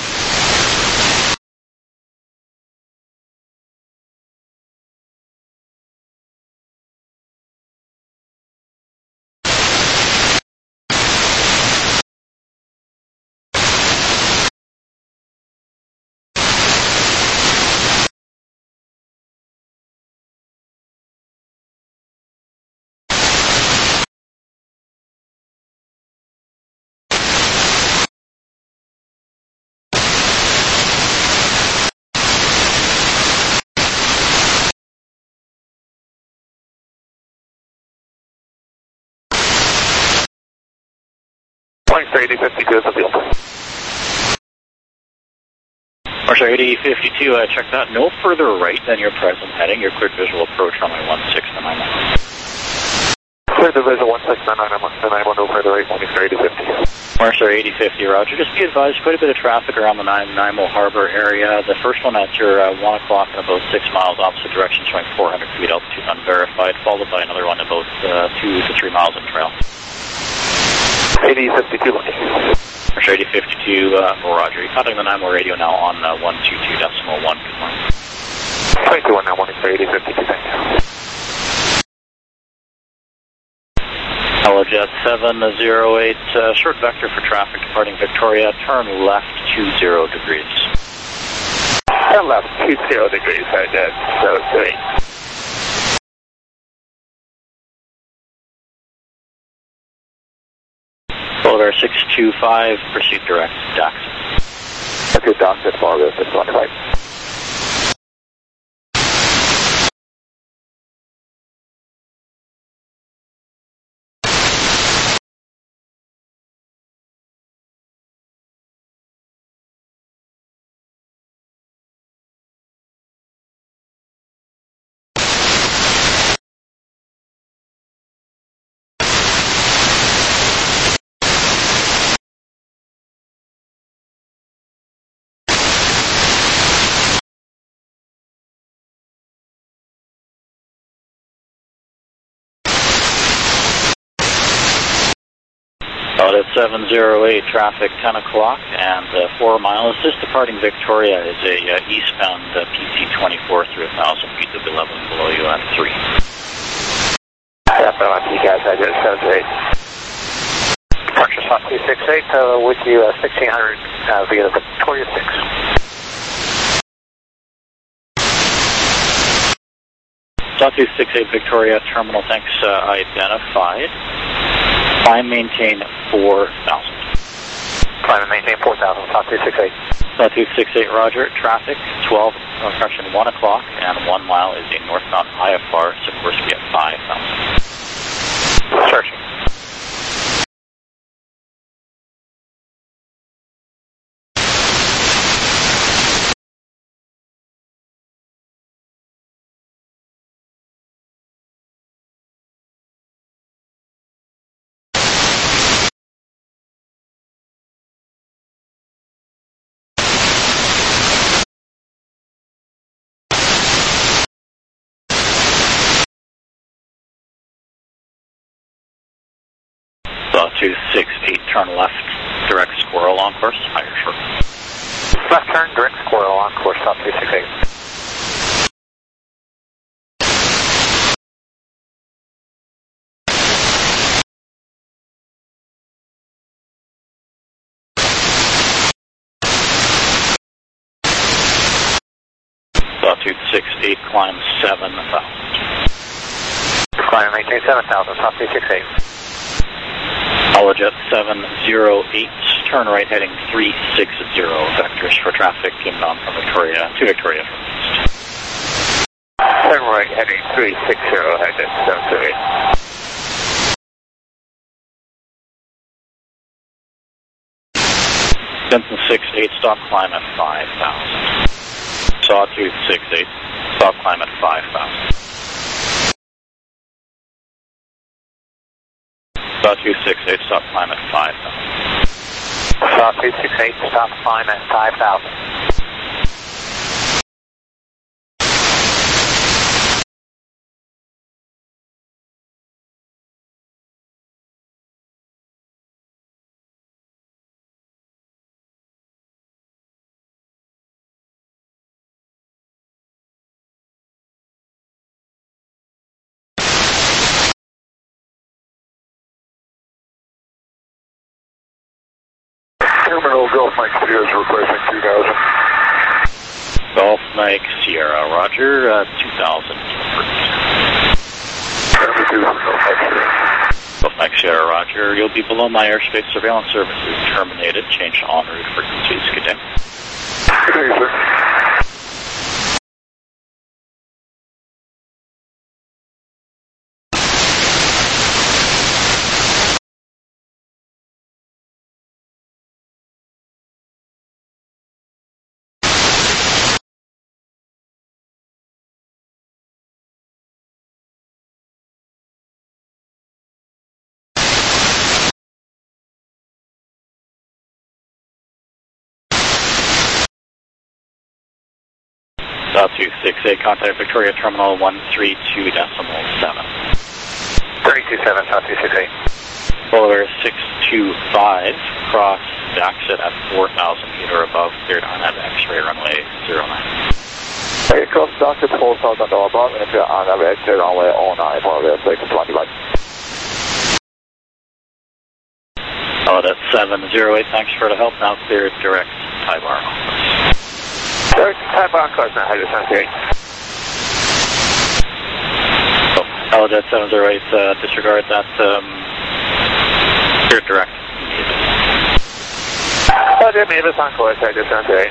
Flight 8052 is the field. Marshall 8052, I checked that. No further right than your present heading. Your cleared visual approach runway 1699. Clear the visual 1699, no further right, Flight 8050. Marshall 8050, roger. Just be advised, quite a bit of traffic around the Nanaimo Harbor area. The first one at your 1 o'clock in about 6 miles opposite direction, showing 400 feet altitude unverified, followed by another one about 2 to 3 miles in trail. 8052 looking. Marshall 8052, roger. You're contacting the Nanaimo radio now on 122.1. Good morning. 22 now, morning, 8052, thank you. Hello, Jet 708, short vector for traffic departing Victoria, turn left 20 degrees. Turn left 20 degrees, Jet 708. Boulder 625, proceed direct, Daxon. Okay, Dustin for the 625. Out at 708, traffic 10 o'clock and 4 miles. This departing Victoria is a eastbound PT-24 through 1,000 feet of 11 below you at 3. That's what I see, guys. I just 708. Departure slot 268 with you 1600 via the Victoria 6. Slot 268 Victoria Terminal, thanks, identified. Climb maintain 4,000. Climb and maintain 4,000, slot 268. Slot 268, roger. Traffic 1 o'clock and 1 mile is a northbound IFR, so of course we have 5,000. Searching. Slot 268, turn left, direct squirrel on course, higher short. Left turn, direct squirrel on course, slot 268. Slot 268, climb 7,000. Climb and maintain 7,000, slot 268. Holojet 708, turn right heading 360, vectors for traffic inbound from Victoria to Victoria from east. Turn right heading 360, headed 708. Denton 68, stop climb at 5,000. Sawtooth 68, stop climb at 5,000. Sawtooth 68, stop climb at 5,000. Sawtooth 68, stop climb at 5,000. Terminal Gulf Mike Sierra is requesting 2,000. Golf Mike Sierra, roger, 2,000. Golf Mike Sierra, roger. You'll be below my airspace surveillance services terminated. Change to en route frequencies. Good day. Good day, sir. Sawtooth 68, contact Victoria Terminal 132.7. 327, Sawtooth 68. Boulevard 625, cross the exit at 4,000 feet or above, cleared on at X-ray runway 09. Aircraft docked at 4,000 above, and on our exit runway 09 for the 625. Oh, that's 708. Thanks for the help. Now cleared direct Thai Bar office. Direct Thai Bar close now, headed 708. Oh, that 708. Disregard that. Cleared direct. Roger, Mavis on course, headed 708.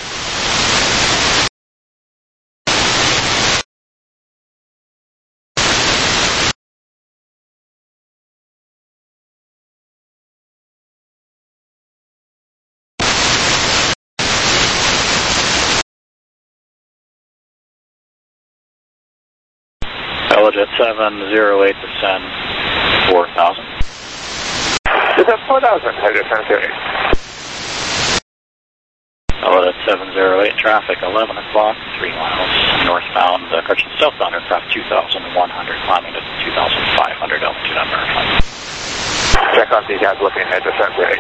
Holojet 708, descend 4,000. Descend 4,000, headed 708. Holojet 708, traffic 11 o'clock, 3 miles northbound, correction, southbound aircraft 2,100, climbing to 2,500 altitude unverified. Check on decals looking ahead to 708.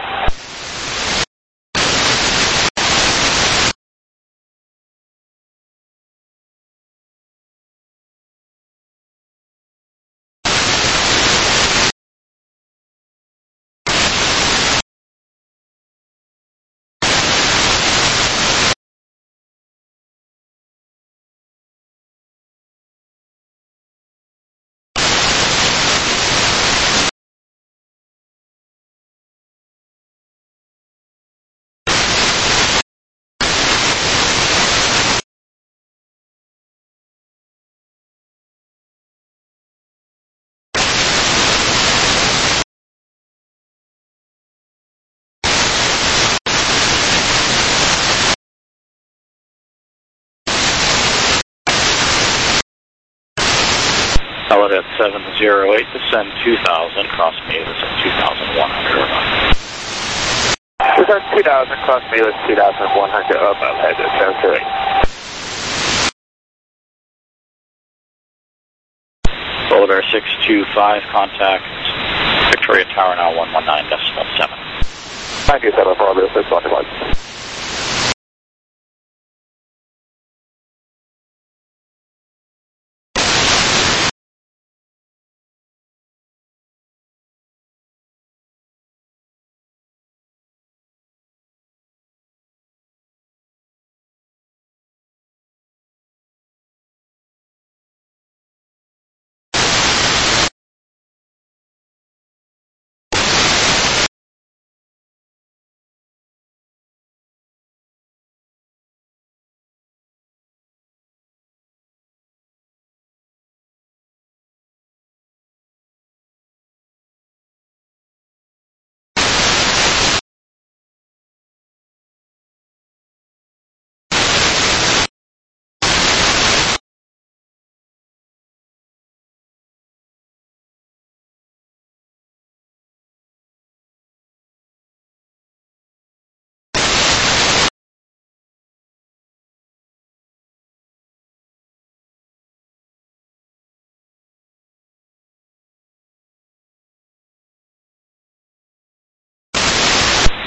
Holojet 708, descend 2,000, cross Mavis at 2,100 above. Descend 2,000, cross Mavis 2,100 above, headed 708. Boulevard 625, contact Victoria Tower now 119.7. 97 for the 625.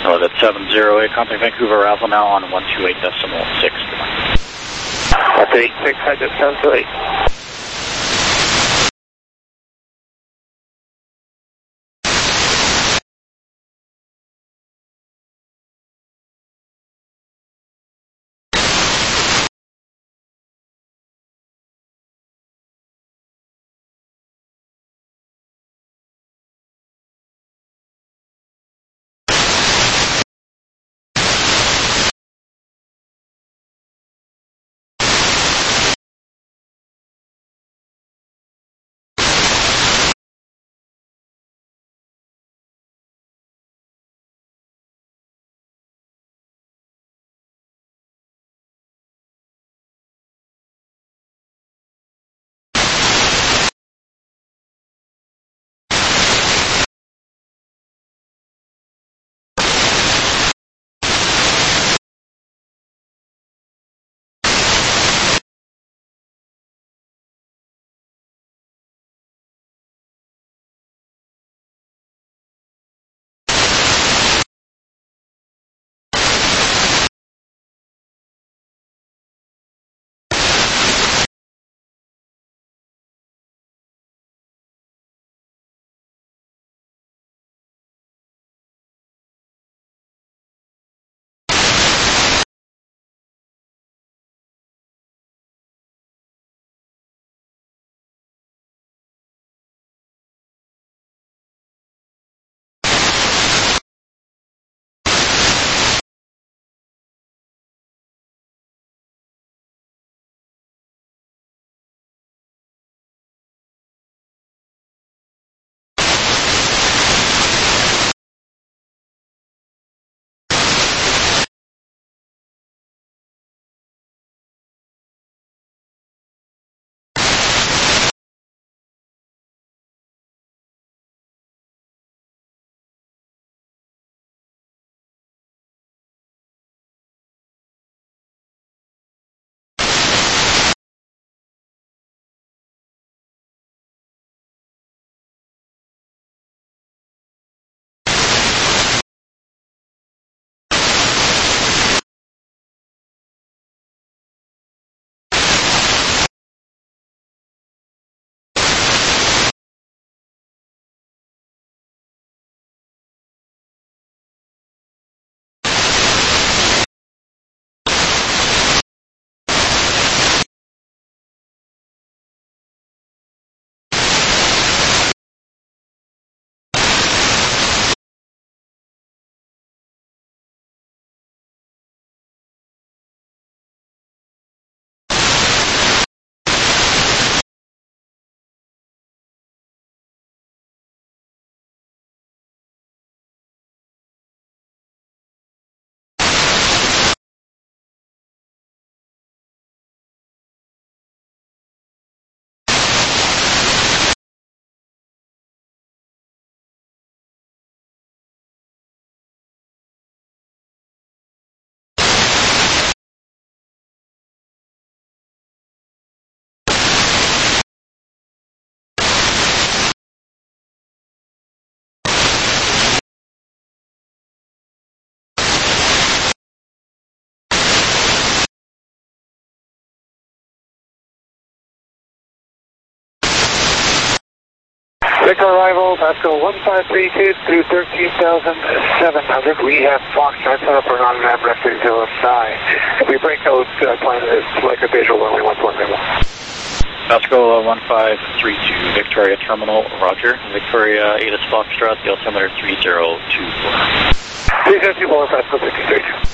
So that's 708, contact Vancouver Arrival now on 128.6. That's 86, I just 728. Victor arrival, Pascal 1532 through 13,700. We have Foxtrot set up for non-map reference to the side. If we break those plane is like a visual only 1.1 level. Pascal 1532, Victoria Terminal, Roger. Victoria 8 is Foxtrot, the altimeter 3024. 3024, Pascal 53.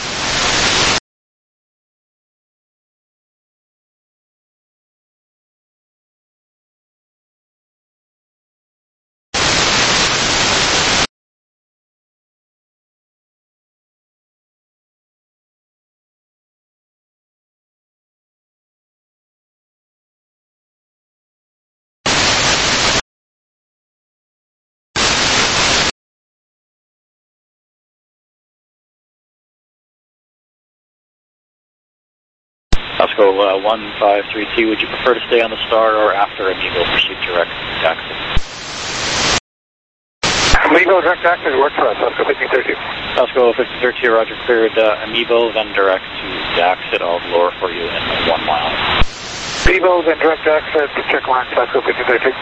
Pascal 1532, would you prefer to stay on the star or after Amigo proceed direct taxi? Amiibo direct access works for us. Oscar 1532. Oscar 1532, roger, cleared Amiibo, then direct to Daxit. I'll lower for you in 1 mile. Amiibo, then direct access to check line, Oscar 1532.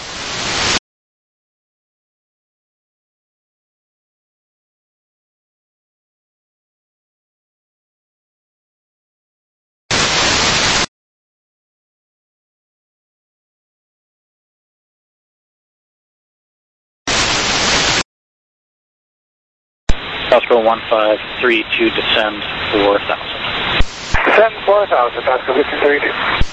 Oscar 1532, descend 4,000. Descend 4,000, Oscar 1532.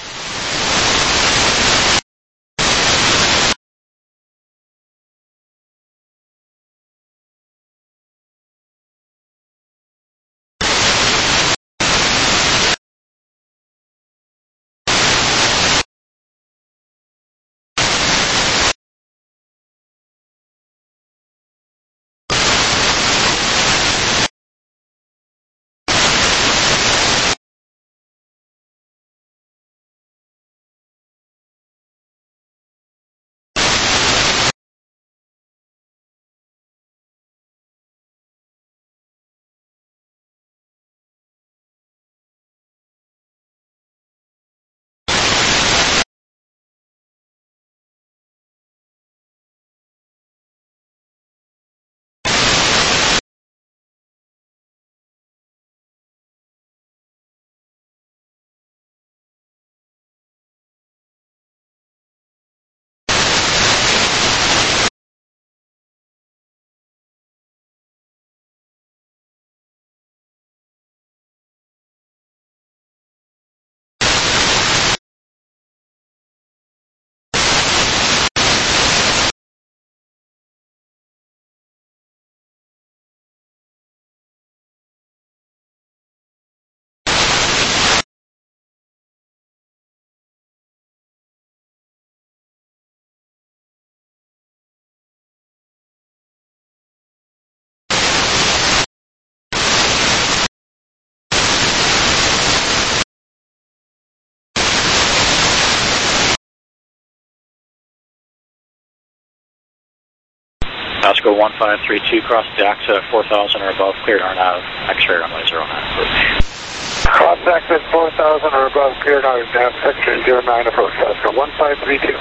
Oscar 1532, cross Daxit 4,000 or above, cleared RNAV, X-ray runway 09 approach. Cross access 4,000 or above, cleared RNAV, X-ray 09 approach, Oscar 1532.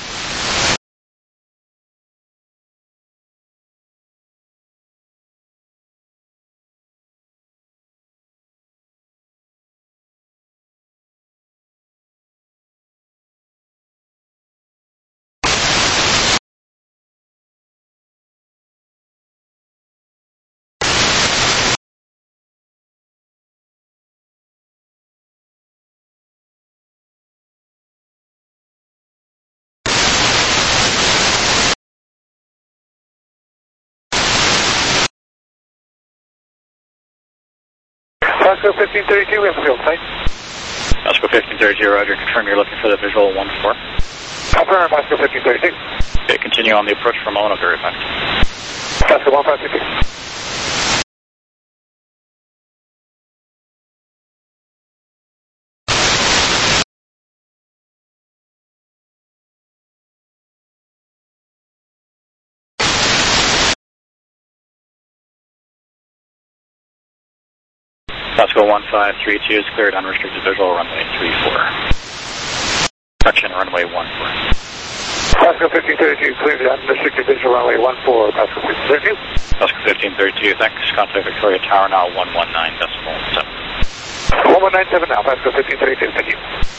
Oscar 1532, we have a field site. Oscar 1532, roger, confirm you're looking for the visual 14. Confirm, Oscar 1532. Okay, continue on the approach from Mona, verify. Oscar 1532. Oscar 1532 is cleared, unrestricted visual, runway 34. Section runway 14. Oscar 1532, cleared unrestricted visual runway 14, Oscar 1532. Oscar 1532, thanks. Contact Victoria Tower now 119.7. 1197 now, Oscar 1532, thank you.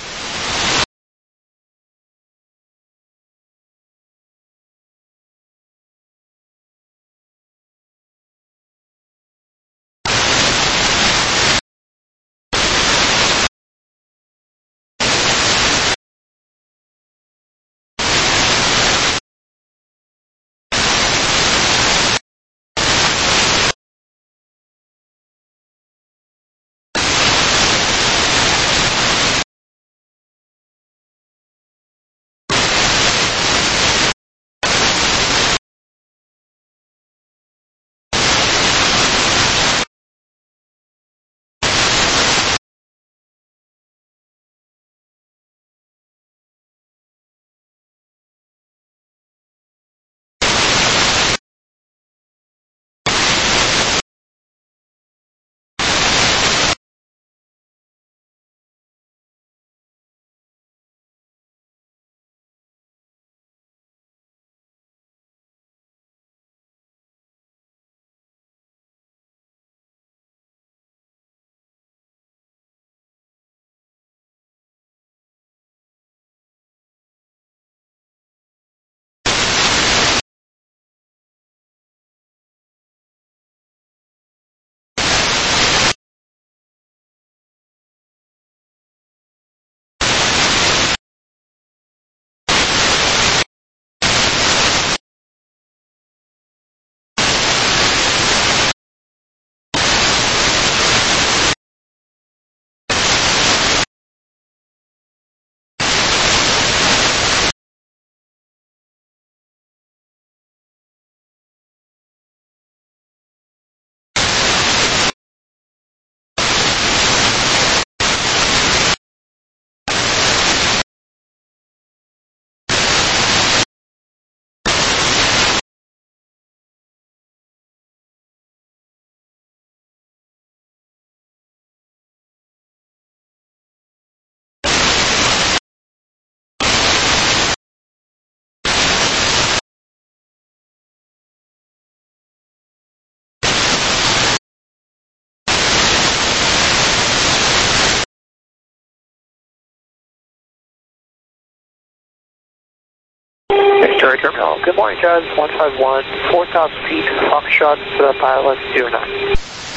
Victoria Terminal. Good morning, Jazz 151, 4,000 feet, Foxtrot, pilot 09.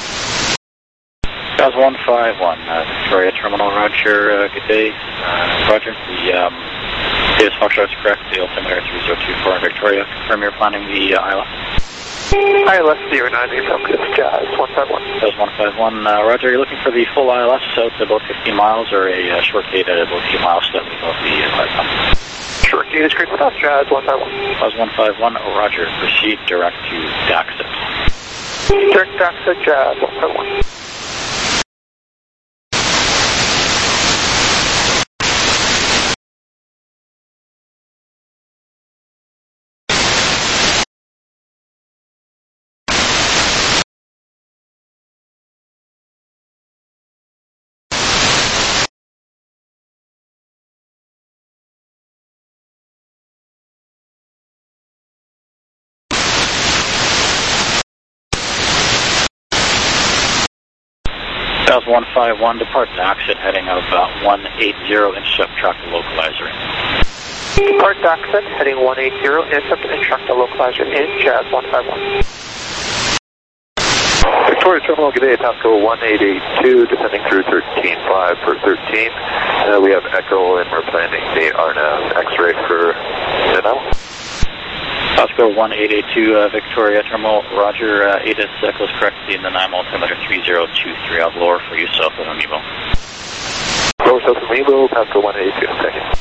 Jazz 151, Victoria Terminal, Roger, good day. Roger, the Davis Foxtrot is correct, the altimeter 3024 in Victoria. Confirm you're planning the ILS. ILS 09, focus, Jazz 151. Jazz 151, Roger, you're looking for the full ILS out to about 15 miles or a short gate at about 8 miles slightly above the platform? Short gate is great with us, Jazz 151. Jazz 151, Roger, proceed direct to Daxit. Direct Daxit, Jazz 151. Jazz 151, depart Daxit, heading of 180, intercept track the localizer in. Depart Daxit, heading 180, intercept and track the localizer in, Jazz 151. Victoria Terminal, good day, Pasco 1882, descending through 13.5 for 13. We have Echo and we're planning the RNAV X-ray for Nanaimo. Pasco 1882, Victoria Terminal, Roger, ATIS echoes correctly in the Nanaimo altimeter 3023. I'll lower for you south of Amiibo. Lower south of Amiibo, Pasco 1882, second.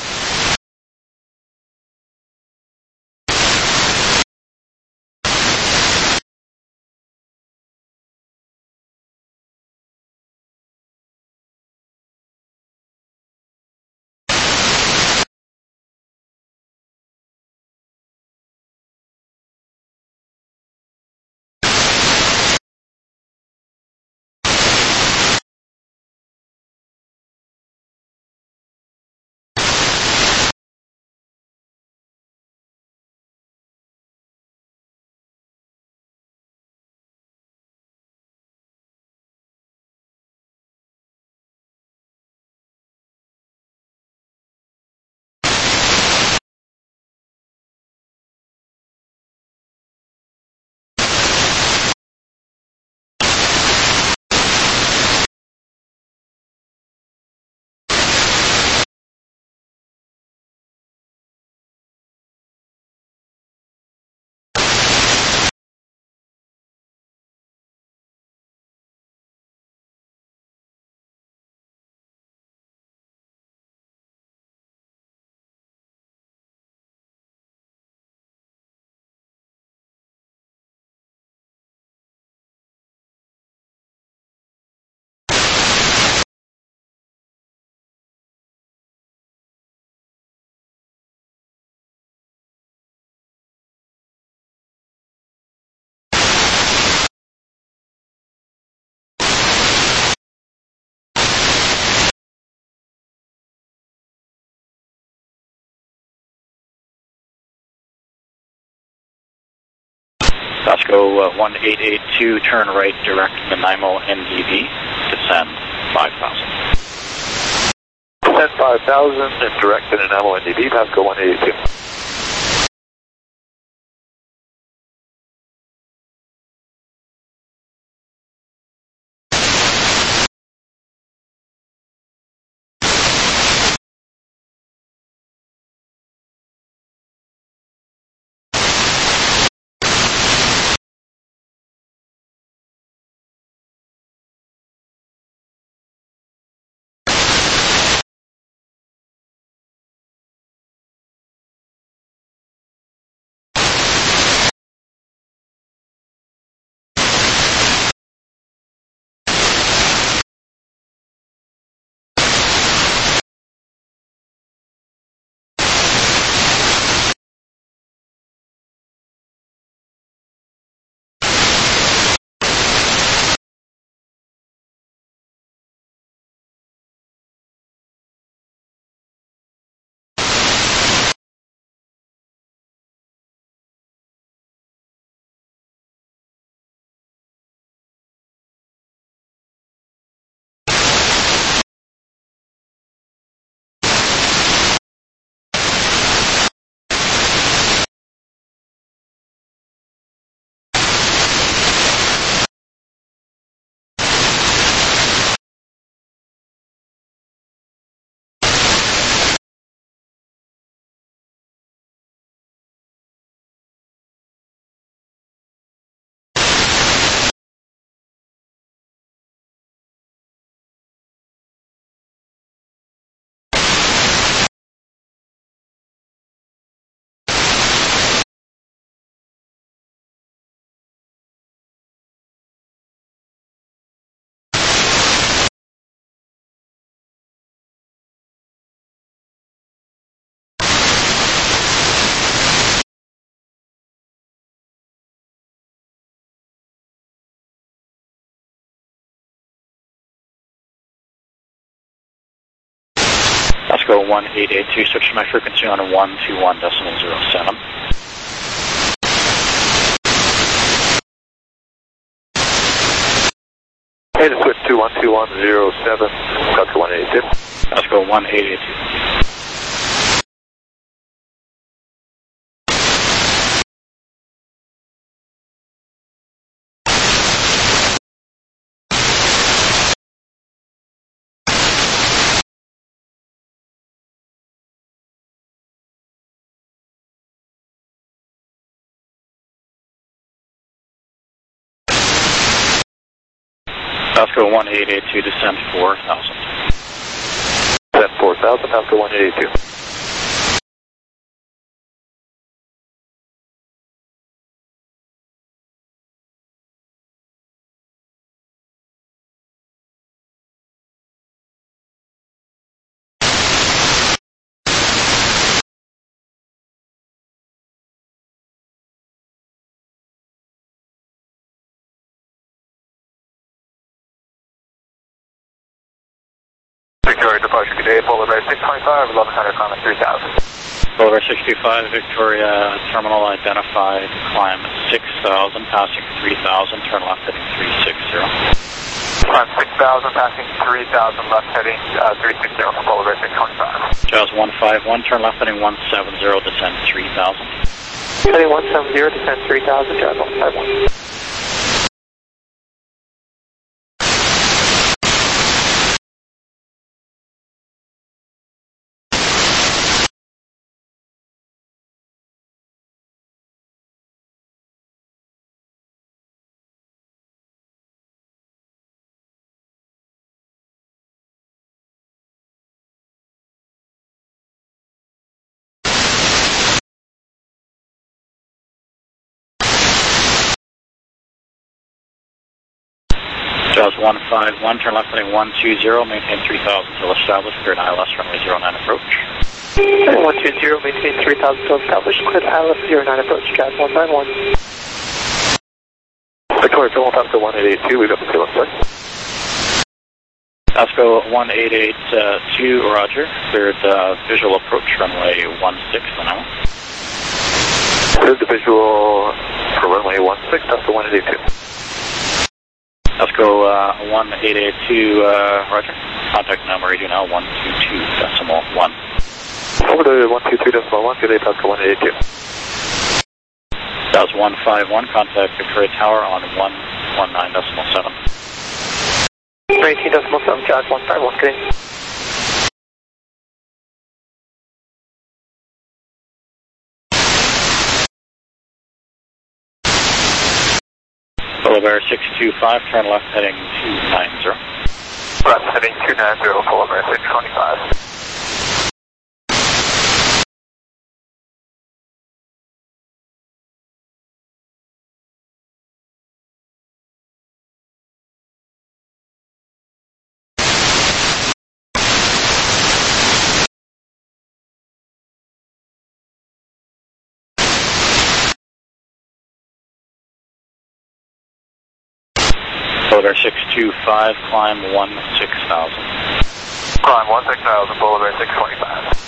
Pasco 1882, turn right direct Nanaimo NDV, descend 5,000. Descend 5,000 and direct to Nanaimo NDV, Pasco 1882. Osco 1882, switch to my frequency on 121.07. Hey, to switch to 121.07, Oscar 182. Osco 1882. Oscar 1882, descend 4,000. Descend 4,000, Oscar 182. Victoria departure, good day, Polar Bear 625, 1100, climb at 3000. Boulevard 625, Victoria, terminal identified, climb 6,000, passing 3,000, turn left heading 360. Climb 6,000, passing 3,000, left heading 360 for Polar Bear 625. Jaws 151, turn left heading 170, descend 3,000. Heading 170, descend 3,000, Jaws 151. Jaws 151, turn left heading 120, maintain 3,000 till established, cleared ILS runway 09 approach. Heading 120, maintain 3,000 till established, cleared ILS 09 approach, Jaws 151. Victoria, Philip, Oscar 1882, we've got the field set. Osco 1882, roger, cleared visual approach, runway 16 an hour. Cleared the visual for runway 16, Oscar 1882. Osco 1882, roger. Contact number radio now 122.1. Over to 123.1, good day, Oscar 182. Jaws 151, contact Victoria Tower on 119.7. 19.7, Jaws 151, good day. Boulevard 625, turn left heading 290. Left heading 290, Polar Bear 625. Boulevard 625, climb 16,000. Climb 16,000, Boulevard 625.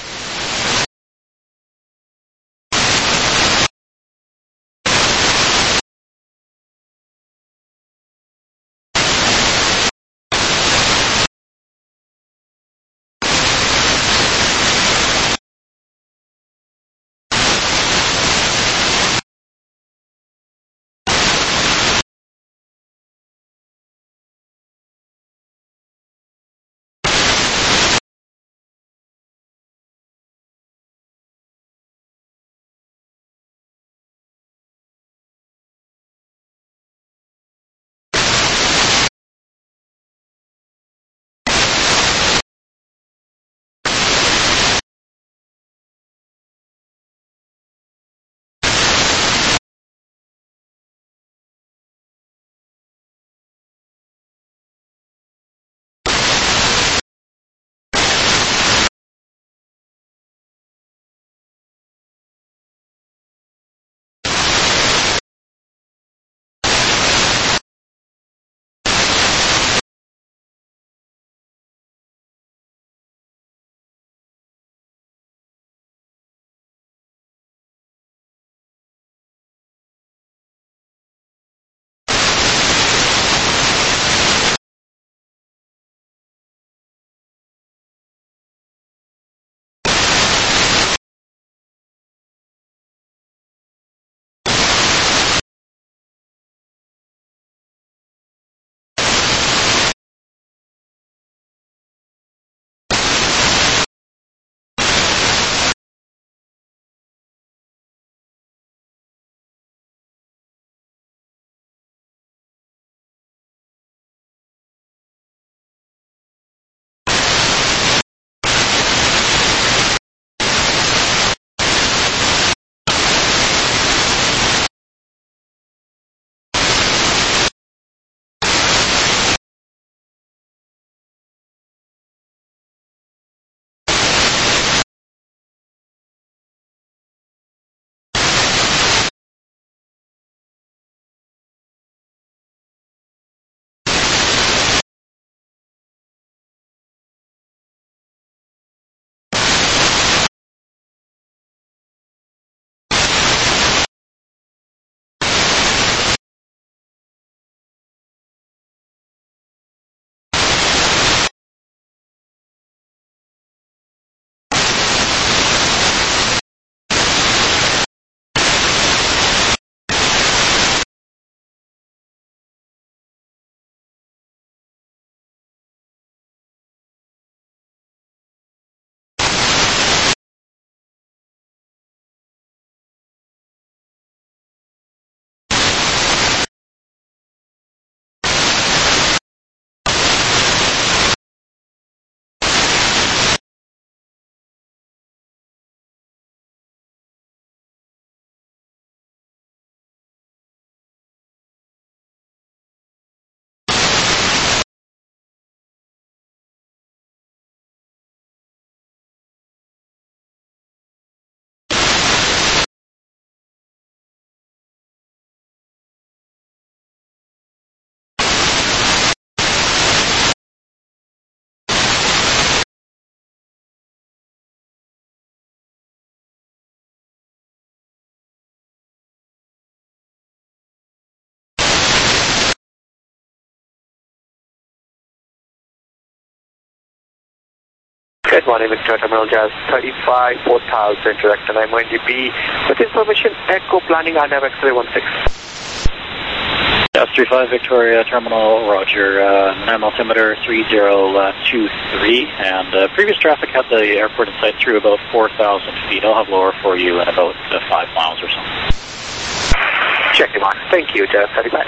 Good morning, Victoria Terminal, Jazz 35, 4000, direct and I'm going to be with information Echo planning RNAV X-ray 16. Jazz 35, Victoria Terminal, roger, NAM altimeter 3023, and previous traffic had the airport in sight through about 4,000 feet. I'll have lower for you in about 5 miles or so. Check the mark. Thank you, Jazz 35.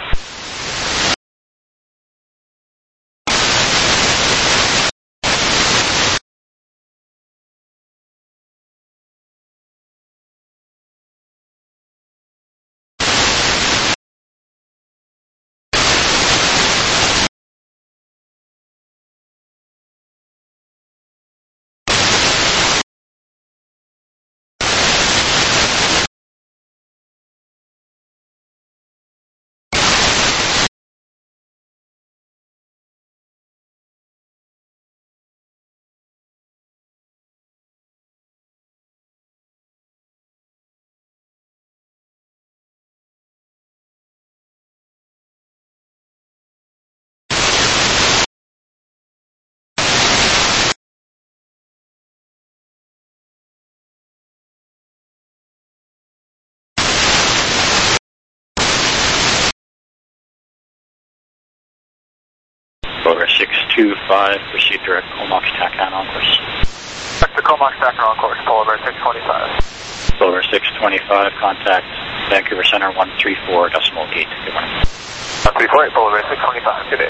Over 625, proceed direct Comox TACAN on course. Back to Comox TACAN on course, Boulevard 625. Boulevard 625, contact Vancouver Center 134.8. Good morning. 134, Boulevard 625, good day.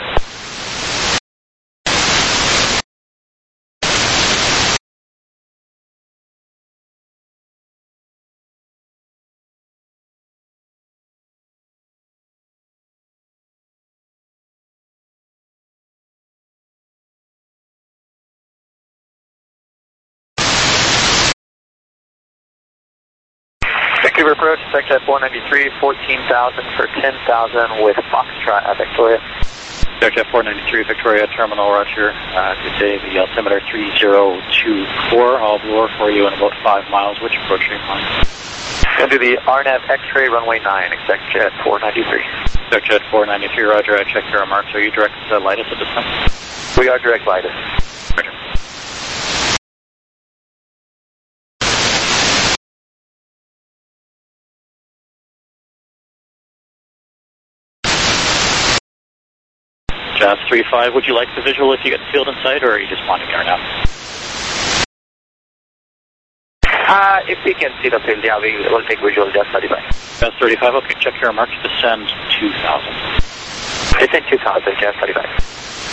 Vancouver approach, Sector 493, 14,000 for 10,000 with Foxtrot at Victoria. Sector 493, Victoria Terminal, roger. Good day, the altimeter 3024. I'll lower for you in about 5 miles. Which approach are you flying? Going to the RNAV X-ray runway 9, exec jet 493. Exec jet 493, roger. I checked your remarks. Are you direct Leidos at this time? We are direct Leidos. Roger. Jazz 35, would you like the visual if you get the field in sight, or are you just wanting the RNAV? If we can see the field, yeah, we will take visual, Jazz 35. Jazz 35, okay, check your remarks. Descend 2,000. Descend 2,000, Jazz 35.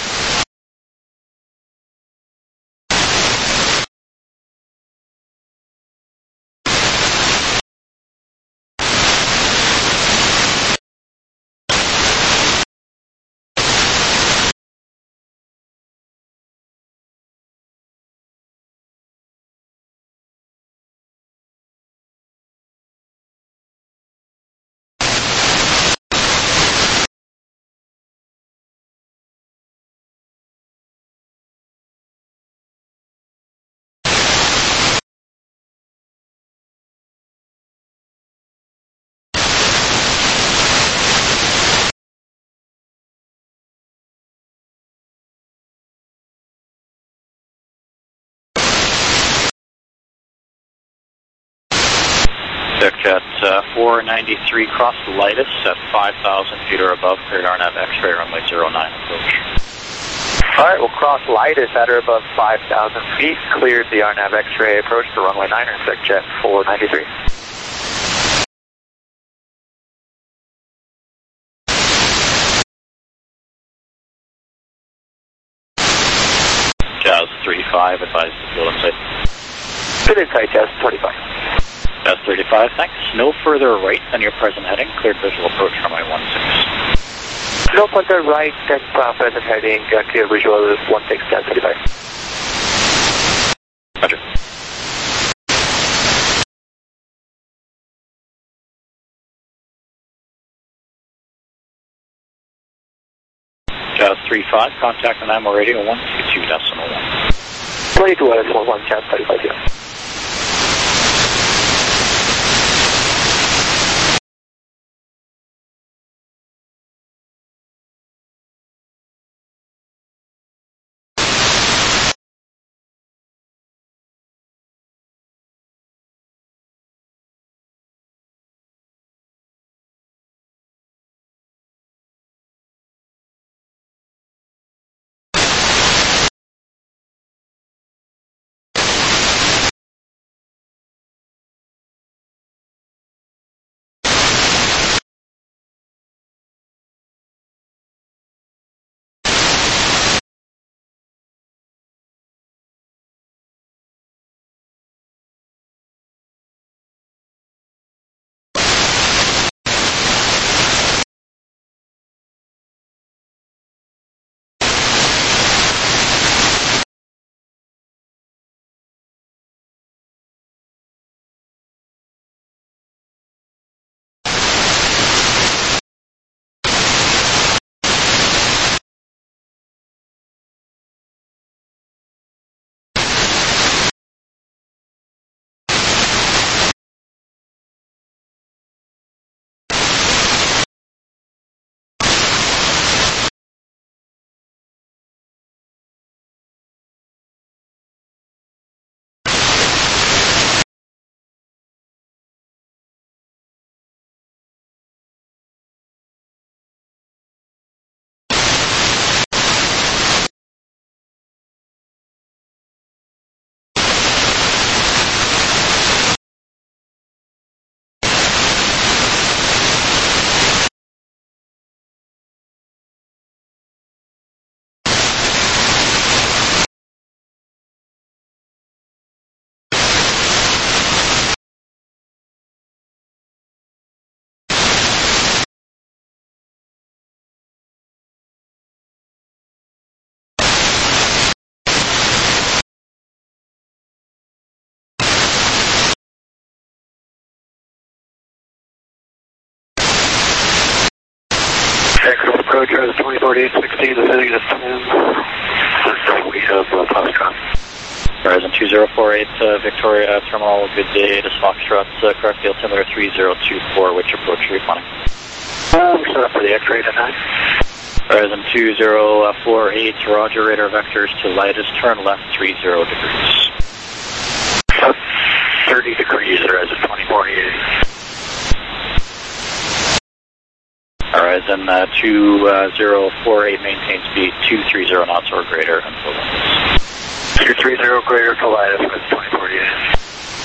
Jet 493, cross Leidos at 5,000 feet or above, cleared RNAV X-ray runway 09 approach. Alright, we'll cross Leidos at or above 5,000 feet, cleared the RNAV X-ray approach to runway 9, exec jet 493. Jazz 35, advise the field in sight. Field in sight, Jazz 35. Jazz 35, thanks. No further right than your present heading. Cleared visual approach runway 16. No further right than present heading. Clear visual 16, Jazz 35. Roger. Jazz 35, contact the NAMO radio 122.1. 22.1, Jazz 35 here. Roger, 2048-16, descending at 10. We have Foxtrot. Horizon 2048, Victoria Terminal, good day. This is Foxtrot, correct field altimeter 3024, which approach are you planning? We're set up for the X-ray tonight. Horizon 2048, Roger, radar vectors to lightest, turn left 30 degrees. 30 degrees, Horizon 2048. Horizon 2048, maintain speed 230 knots or greater until limits. 230 greater to Lidas, Horizon 2048.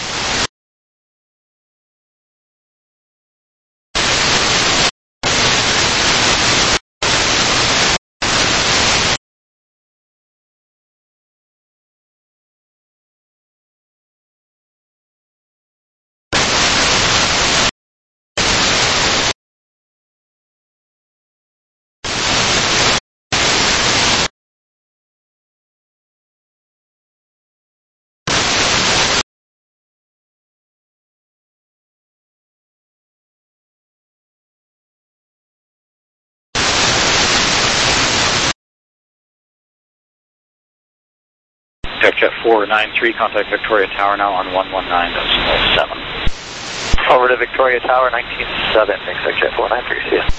Jet 493, contact Victoria Tower now on 119.7. Over to Victoria Tower, 197, thanks, Jet 493, see ya.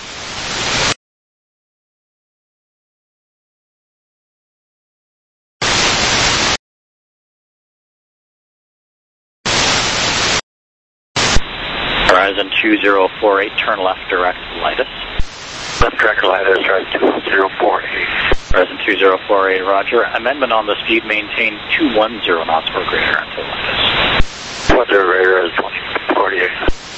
Horizon 2048, turn left direct Lidas. Left direct Lidas, Horizon 2048. Horizon 2048, Roger. Amendment on the speed, maintain 210 knots or greater until Lidas. 210 greater is 2048.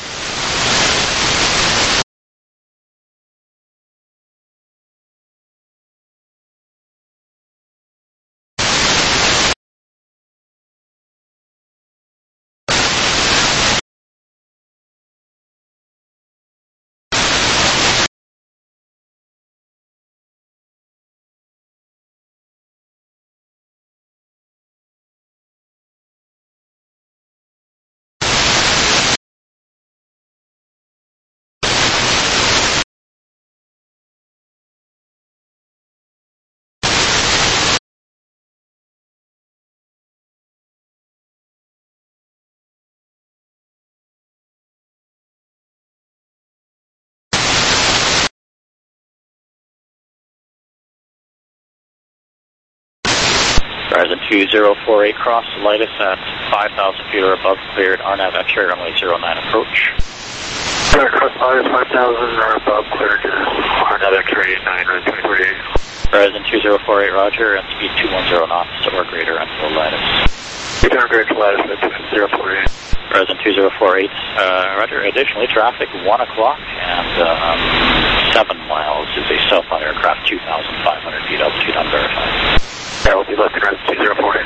Horizon 2048, cross Lidas at 5,000 feet or above, cleared RNAV X-ray runway 09 approach. Cross Lidas 5,000 or above, cleared RNAV X-ray 9, Horizon 2048. Horizon 2048, Roger, and speed 210 knots or greater until Lidas. 210 greater to Lidas, 2048. Horizon 2048, Roger. Additionally, traffic 1 o'clock and 7 miles is a Southbound aircraft, 2,500 feet altitude unverified. That will be left in Horizon 2048.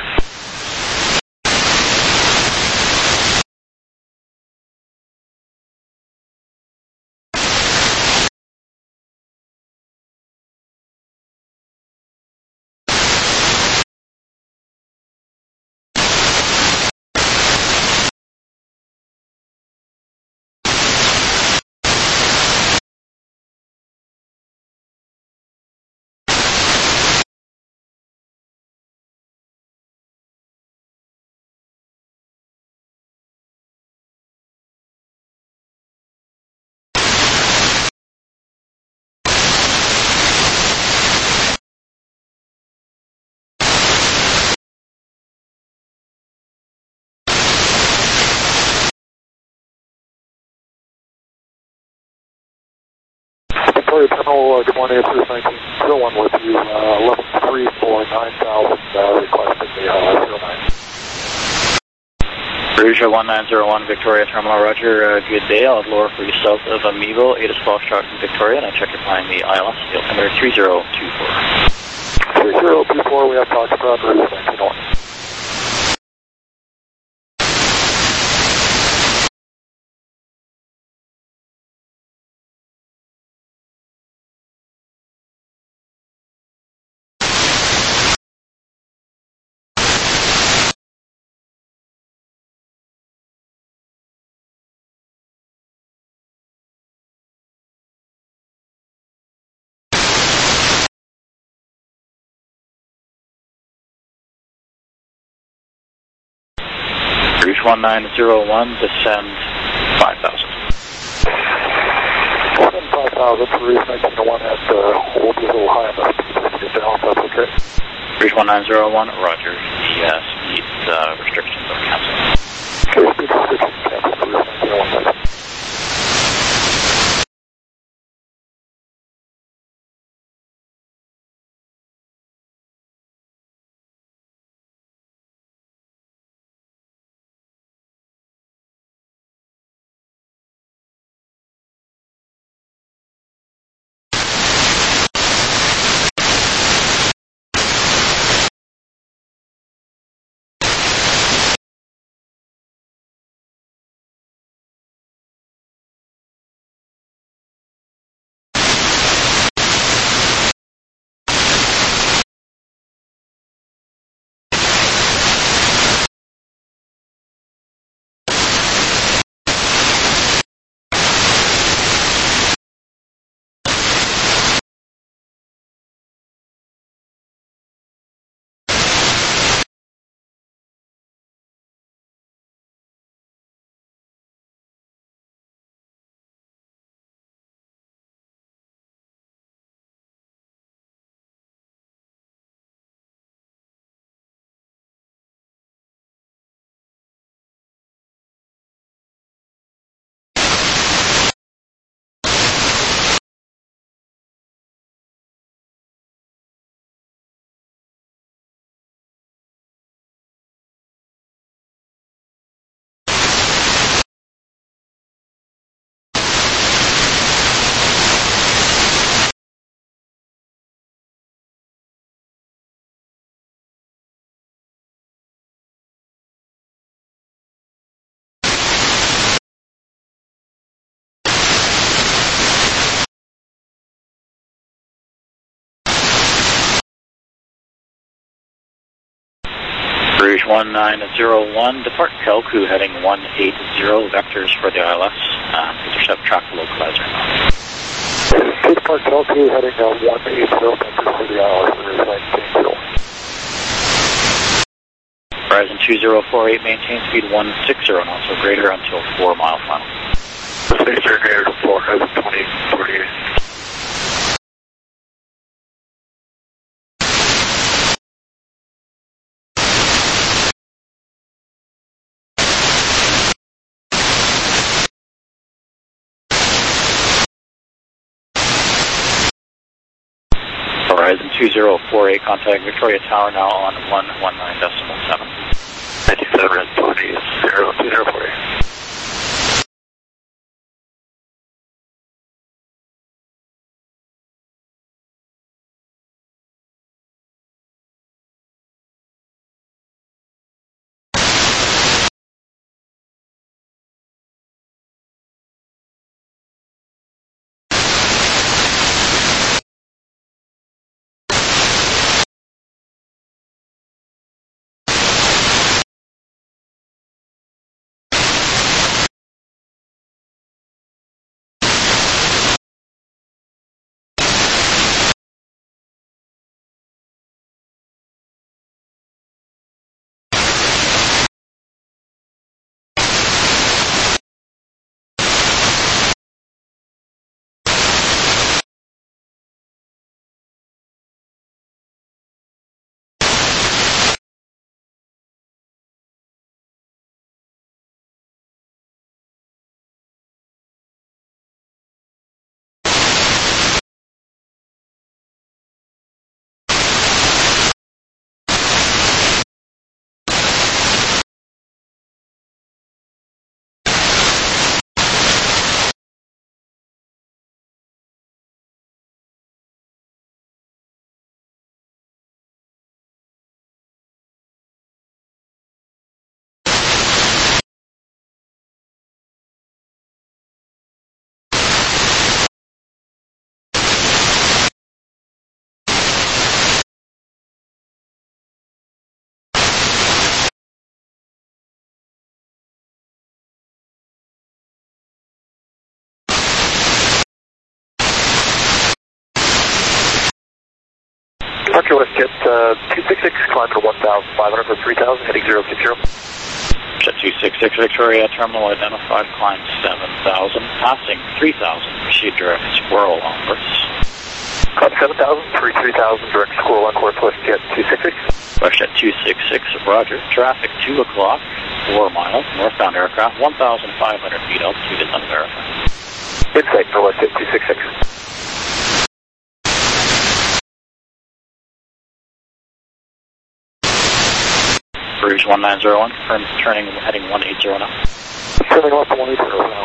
Victoria Terminal, good morning, it's 1901 with you, 1134 9000, requesting the 09. Rouge 1901, Victoria Terminal, Roger, good day. I'll lower for you south of Amigo, 8 is Foxtrot in Victoria, and I check your flying the ILS, the altimeter 3024. 3024, we have Foxtrot, Rouge 1901. Rouge 1901, descend 5,000. Descend 5,000 for Rouge 1901 at, we'll be a little high on the speed to get down, if that's okay. Rouge 1901, roger. The speed restrictions are canceled. Okay, speed restrictions canceled for Rouge 1901. Rouge 1901, depart Kelku heading 180, vectors for the ILS. Intercept track localizer. Depart Kelku heading 180, vectors for the ILS, Rouge 1901. Horizon 2048, maintain speed 160 knots or greater until 4 mile final. Space greater to 4, Horizon 2048. Horizon 2048, contact Victoria Tower now on 119.7. 9720, 2048. Departure WestJet 266, climb to 1,500 for 3,000, heading 060. Jet 266 Victoria, terminal identified, climb 7,000, passing 3,000, proceed direct Squirrel on course. Climb 7,000, 3,000, direct Squirrel on course, WestJet 266. WestJet 266, roger, traffic 2 o'clock, 4 miles, northbound aircraft, 1,500 feet, altitude is unverified. Insight for WestJet 266. Rouge 1901, confirm turning, heading 180 now. Turning left 180 now.